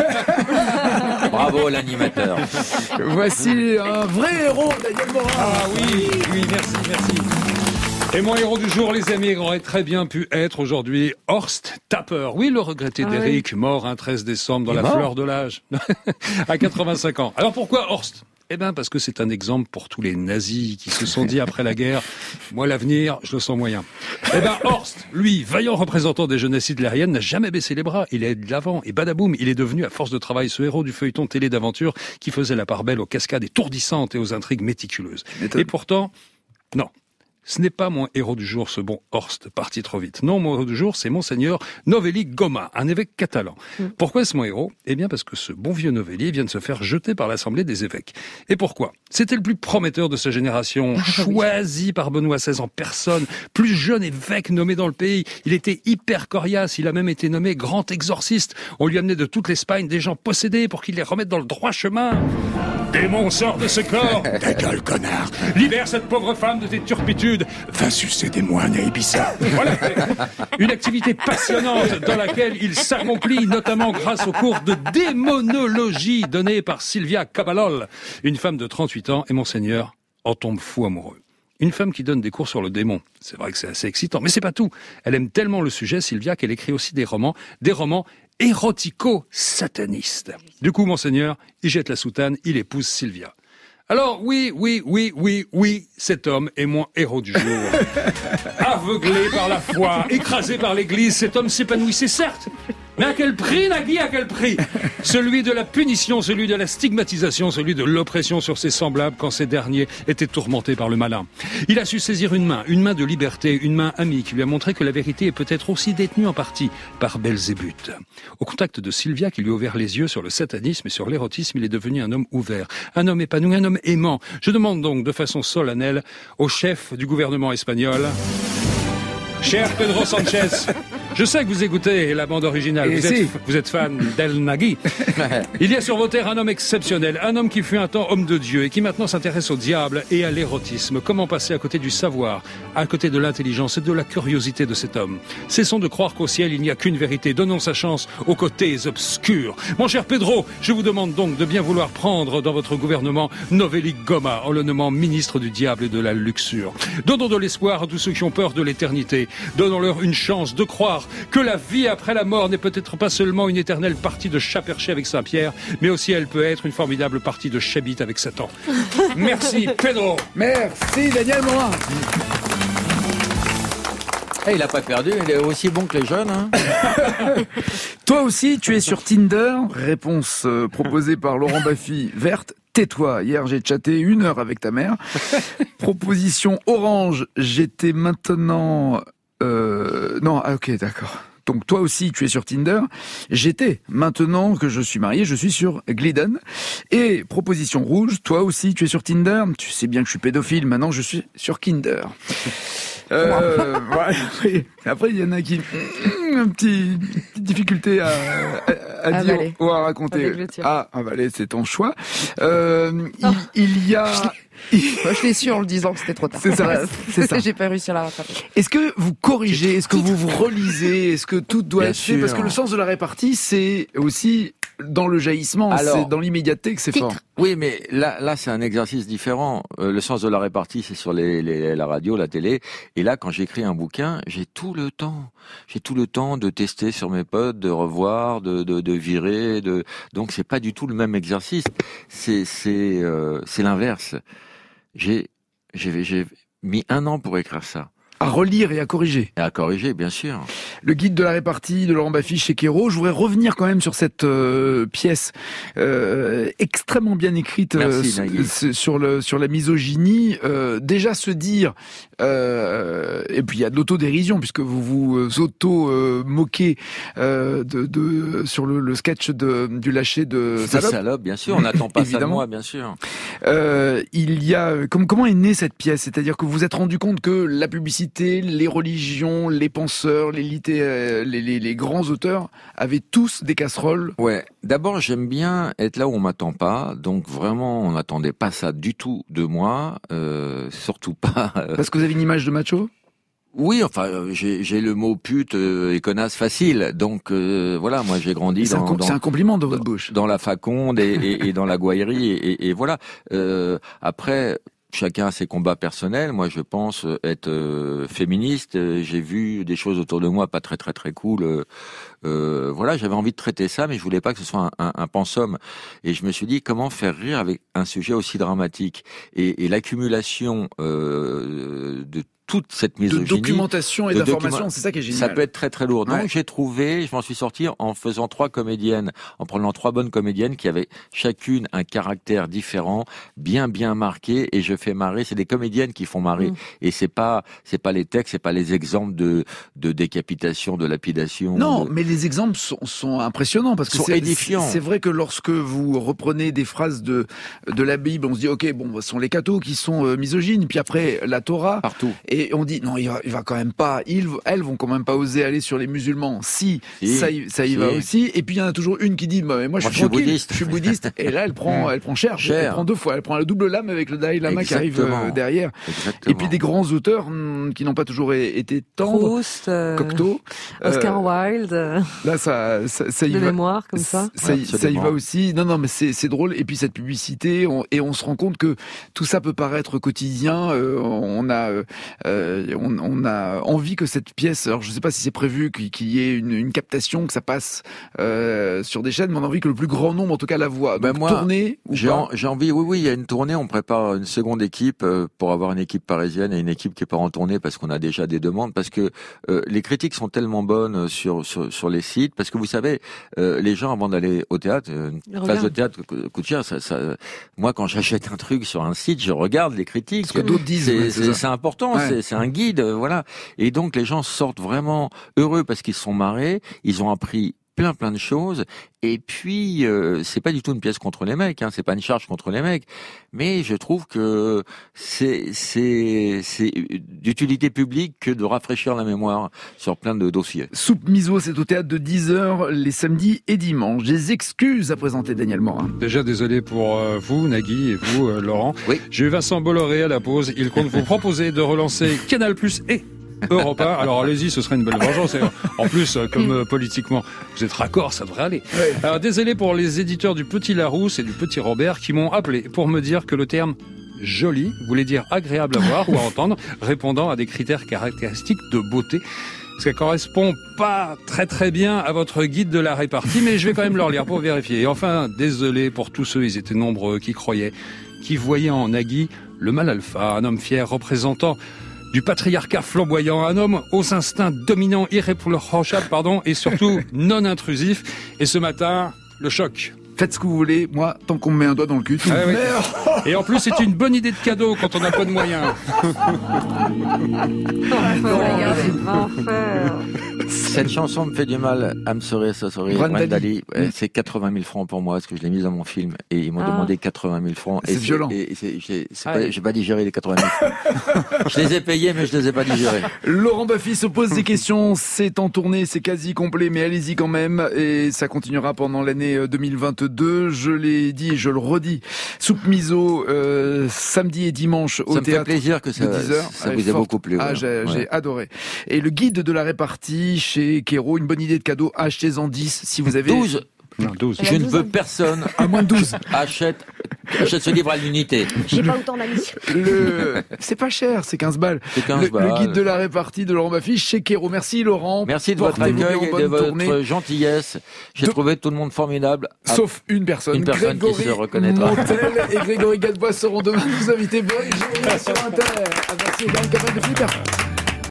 Bravo l'animateur. Voici un vrai héros, Daniel Morin. Ah oui, oui, merci, merci. Et mon héros du jour, les amis, aurait très bien pu être aujourd'hui Horst Tapper. Oui, le regretté Ah d'Eric, mort un treize décembre dans Il est la mort fleur de l'âge, à quatre-vingt-cinq ans. Alors pourquoi Horst ? Eh ben parce que c'est un exemple pour tous les nazis qui se sont dit après la guerre, moi l'avenir, je le sens moyen. Eh ben Horst, lui, vaillant représentant des jeunesses hitlériennes, n'a jamais baissé les bras, il est de l'avant et badaboum, il est devenu à force de travail ce héros du feuilleton télé d'aventure qui faisait la part belle aux cascades étourdissantes et aux intrigues méticuleuses. M'étonne. Et pourtant, non. Ce n'est pas mon héros du jour, ce bon Horst, parti trop vite. Non, mon héros du jour, c'est Monseigneur Novelli Goma, un évêque catalan. Mm. Pourquoi est-ce mon héros ? Eh bien, parce que ce bon vieux Novelli vient de se faire jeter par l'Assemblée des évêques. Et pourquoi ? C'était le plus prometteur de sa génération, choisi par Benoît seize en personne, plus jeune évêque nommé dans le pays. Il était hyper coriace, il a même été nommé grand exorciste. On lui amenait de toute l'Espagne des gens possédés pour qu'il les remette dans le droit chemin. Démon, sors de ce corps. Ta gueule, connard. Libère cette pauvre femme de tes turpitudes. Va sucer des moines à Ibiza. Voilà. Une activité passionnante dans laquelle il s'accomplit, notamment grâce aux cours de démonologie donnés par Sylvia Cabalol. Une femme de trente-huit ans et Monseigneur en tombe fou amoureux. Une femme qui donne des cours sur le démon. C'est vrai que c'est assez excitant, mais c'est pas tout. Elle aime tellement le sujet, Sylvia, qu'elle écrit aussi des romans, des romans érotico-satanistes. Du coup, Monseigneur, il jette la soutane, il épouse Sylvia. Alors, oui, oui, oui, oui, oui, cet homme est mon héros du jour. Aveuglé par la foi, écrasé par l'église, cet homme s'épanouissait, certes. Mais à quel prix, Nagui, à quel prix ? Celui de la punition, celui de la stigmatisation, celui de l'oppression sur ses semblables quand ces derniers étaient tourmentés par le malin. Il a su saisir une main, une main de liberté, une main amie qui lui a montré que la vérité est peut-être aussi détenue en partie par Belzébuth. Au contact de Sylvia qui lui a ouvert les yeux sur le satanisme et sur l'érotisme, il est devenu un homme ouvert, un homme épanoui, un homme aimant. Je demande donc de façon solennelle au chef du gouvernement espagnol, cher Pedro Sanchez, je sais que vous écoutez la bande originale, Et vous si. êtes, vous êtes fan d'El Nagui. Il y a sur vos terres un homme exceptionnel, un homme qui fut un temps homme de Dieu et qui maintenant s'intéresse au diable et à l'érotisme. Comment passer à côté du savoir, à côté de l'intelligence et de la curiosité de cet homme ? Cessons de croire qu'au ciel il n'y a qu'une vérité, donnons sa chance aux côtés obscurs. Mon cher Pedro, je vous demande donc de bien vouloir prendre dans votre gouvernement Novelli Goma en le nommant ministre du diable et de la luxure. Donnons de l'espoir à tous ceux qui ont peur de l'éternité. Donnons-leur une chance de croire que la vie après la mort n'est peut-être pas seulement une éternelle partie de chat perché avec Saint-Pierre, mais aussi elle peut être une formidable partie de chabit avec Satan. Merci, Pedro. Merci, Daniel Morin. Eh, il a pas perdu, il est aussi bon que les jeunes. Hein. Toi aussi, tu es sur Tinder. Réponse euh, proposée par Laurent Baffy, verte. Tais-toi. Hier, j'ai chatté une heure avec ta mère. Proposition orange. J'étais maintenant... Euh... Non, ah, ok, d'accord. Donc toi aussi, tu es sur Tinder. J'étais. Maintenant que je suis marié, je suis sur Glidden. Et proposition rouge. Toi aussi, tu es sur Tinder. Tu sais bien que je suis pédophile. Maintenant, je suis sur Kinder. Euh, voilà, oui. Après, il y en a qui un petit petite difficulté à, à, à dire Avaler. ou à raconter. Avec le tien. Ah, avaler, c'est ton choix. Euh, il, il y a. Moi, je l'ai su en le disant que c'était trop tard. C'est ça, c'est ça. J'ai pas réussi à la rattraper. Est-ce que vous corrigez? Est-ce que vous vous relisez? Est-ce que tout doit Bien être fait? sûr. Parce que le sens de la répartie, c'est aussi dans le jaillissement, Alors, c'est dans l'immédiateté que c'est titre. fort. Oui, mais là, là, c'est un exercice différent. Euh, le sens de la répartie, c'est sur les, les, la radio, la télé. Et là, quand j'écris un bouquin, j'ai tout le temps. J'ai tout le temps de tester sur mes potes, de revoir, de, de, de virer. De... Donc, c'est pas du tout le même exercice. C'est, c'est, euh, c'est l'inverse. J'ai, j'ai, j'ai mis un an pour écrire ça. À relire et à corriger. Et à corriger, bien sûr. Le guide de la répartie de Laurent Baffy chez Kero. Je voudrais revenir quand même sur cette euh, pièce euh, extrêmement bien écrite Merci, euh, Nagui. s- sur le sur la misogynie. Euh, déjà se dire euh, et puis il y a de l'autodérision puisque vous vous auto euh, moquez euh, de, de sur le, le sketch de du lâcher de C'est Salope. salope, bien sûr. On n'attend pas ça de Évidemment. moi, bien sûr. Euh, il y a comment, comment est née cette pièce? C'est-à-dire que vous vous êtes rendu compte que la publicité, les religions, les penseurs, les, litté- les, les, les grands auteurs avaient tous des casseroles. Ouais. D'abord, j'aime bien être là où on m'attend pas. Donc vraiment, on n'attendait pas ça du tout de moi. Euh, surtout pas. euh, Parce que vous avez une image de macho? Oui, enfin, euh, j'ai, j'ai le mot pute euh, et connasse facile. Donc euh, voilà, moi j'ai grandi C'est un, dans, com- dans, c'est un compliment de votre bouche. dans la faconde et, et, et dans la gouaillerie. Et, et, et voilà. Euh, après. Chacun a ses combats personnels. Moi, je pense être euh, féministe. Euh, J'ai vu des choses autour de moi pas très très très cool. Euh, euh, voilà, j'avais envie de traiter ça, mais je voulais pas que ce soit un, un, un pensum. Et je me suis dit comment faire rire avec un sujet aussi dramatique. Et, et l'accumulation euh, de toute cette De misogynie, documentation et de d'information, document- c'est ça qui est génial. ça peut être très très lourd. Donc Ouais. j'ai trouvé, je m'en suis sorti en faisant trois comédiennes, en prenant trois bonnes comédiennes qui avaient chacune un caractère différent, bien bien marqué, et je fais marrer. C'est des comédiennes qui font marrer, Mm. et c'est pas c'est pas les textes, c'est pas les exemples de de décapitation, de lapidation. Non, de- mais les exemples sont, sont impressionnants parce que Sont c'est édifiants. C'est vrai que lorsque vous reprenez des phrases de de la Bible, on se dit ok, bon, ce sont les cathos qui sont euh, misogynes, puis après la Torah, partout. et on dit non, il va, il va quand même pas, ils, elles vont quand même pas oser aller sur les musulmans. Si, Si, ça, y, ça y si. va aussi. Et puis il y en a toujours une qui dit, bah, mais moi, je Moi, suis je suis tranquille, bouddhiste. je suis bouddhiste. Et là, elle prend, elle prend cher, Cher. elle prend deux fois, elle prend la double lame avec le Dalai Lama qui arrive Exactement. euh, derrière. Exactement. Et puis des grands auteurs hum, qui n'ont pas toujours é- été tendres. Proust, euh, Cocteau. Oscar Euh, Wilde, euh, Là, ça, ça, ça y de va. mémoire comme ça. Ça, y- ça y Absolument. va aussi. Non, non, mais c'est c'est drôle. Et puis cette publicité, on, et on se rend compte que tout ça peut paraître quotidien. Euh, on a, euh, euh, on, on a envie que cette pièce. Alors, je sais pas si c'est prévu qu'il qu'il y ait une, une captation, que ça passe euh, sur des chaînes, mais on a envie que le plus grand nombre, en tout cas, la voit. Ben Donc, moi, tourner ou J'ai, pas. en- j'ai envie, oui, oui, il y a une tournée, on prépare une seconde équipe euh, pour avoir une équipe parisienne et une équipe qui est pas en tournée parce qu'on a déjà des demandes, parce que euh, les critiques sont tellement bonnes sur sur, sur les sites, parce que vous savez, euh, les gens avant d'aller au théâtre, euh, une Ils place de regardent. théâtre co- coûte cher. Ça, ça, moi, quand j'achète un truc sur un site, je regarde les critiques. Ce que d'autres disent, C'est, ouais, c'est c'est, ça. c'est important, Ouais. c'est, c'est un guide, euh, voilà. Et donc les gens sortent vraiment heureux parce qu'ils se sont marrés, ils ont appris plein plein de choses, et puis euh, c'est pas du tout une pièce contre les mecs, hein, c'est pas une charge contre les mecs, mais je trouve que c'est c'est c'est d'utilité publique que de rafraîchir la mémoire sur plein de dossiers. Soupe Miso, c'est au théâtre de dix heures les samedis et dimanches. Des excuses à présenter, Daniel Morin. Déjà désolé pour euh, vous, Nagui, et vous, euh, Laurent. Oui. J'ai eu Vincent Bolloré à la pause. Il compte vous proposer de relancer Canal Plus et Europe un. Alors allez-y, ce serait une belle vengeance. Et en plus, euh, comme euh, politiquement, vous êtes raccord, ça devrait aller. Ouais. Alors désolé pour les éditeurs du Petit Larousse et du Petit Robert qui m'ont appelé pour me dire que le terme joli voulait dire agréable à voir ou à entendre, répondant à des critères caractéristiques de beauté. Ça correspond pas très très bien à votre guide de la répartie, mais je vais quand même leur lire pour vérifier. Et enfin, désolé pour tous ceux, ils étaient nombreux, qui croyaient, qui voyaient en Nagui le mâle alpha, un homme fier représentant du patriarcat flamboyant, un homme aux instincts dominants, irréprochables, pardon, et surtout non intrusif. Et ce matin, le choc. Faites ce que vous voulez. Moi, tant qu'on me met un doigt dans le cul. tout Ah oui. merde. Et en plus, c'est une bonne idée de cadeau quand on n'a pas de moyens. Enfer. Cette chanson me fait du mal. I'm sorry, so sorry. Brandali. Brandali. Ouais, Mm. c'est quatre-vingt mille francs pour moi parce que je l'ai mise dans mon film et ils m'ont Ah. demandé quatre-vingt mille francs. C'est Et violent. Et c'est, j'ai, c'est Ah pas, oui. j'ai pas digéré les quatre-vingt mille francs. Je les ai payés mais je les ai pas digérés. Laurent Baffy se pose des questions. C'est en tournée, c'est quasi complet, mais allez-y quand même. Et ça continuera pendant l'année deux mille vingt-deux. Je l'ai dit et je le redis. Soupe Miso, euh, samedi et dimanche au Ça me fait théâtre. plaisir que ça, de dix heures. ça Elle vous est ait forte. beaucoup plu. Ah, voilà. j'ai, Ouais. j'ai adoré. Et le guide de la répartie chez Kero, une bonne idée de cadeau. Achetez-en dix si vous avez... douze. Non, douze. Je ne veux personne À moins de douze. achète, achète ce livre à l'unité. J'ai pas autant d'amis. Le... C'est pas cher, c'est quinze balles. C'est quinze Le, balles. le guide de la répartie de Laurent Baffy chez Kero. Merci Laurent. Merci de votre Portez-vous accueil bien, et bonne de votre tournée. gentillesse. J'ai De- trouvé tout le monde formidable. Ah, Sauf une personne. Une personne qui Grégory se reconnaîtra. Montel et Grégory Gadebois seront demain nous inviter. Bonne journée sur Inter. Ah, merci, Daniel Capel de Flipper.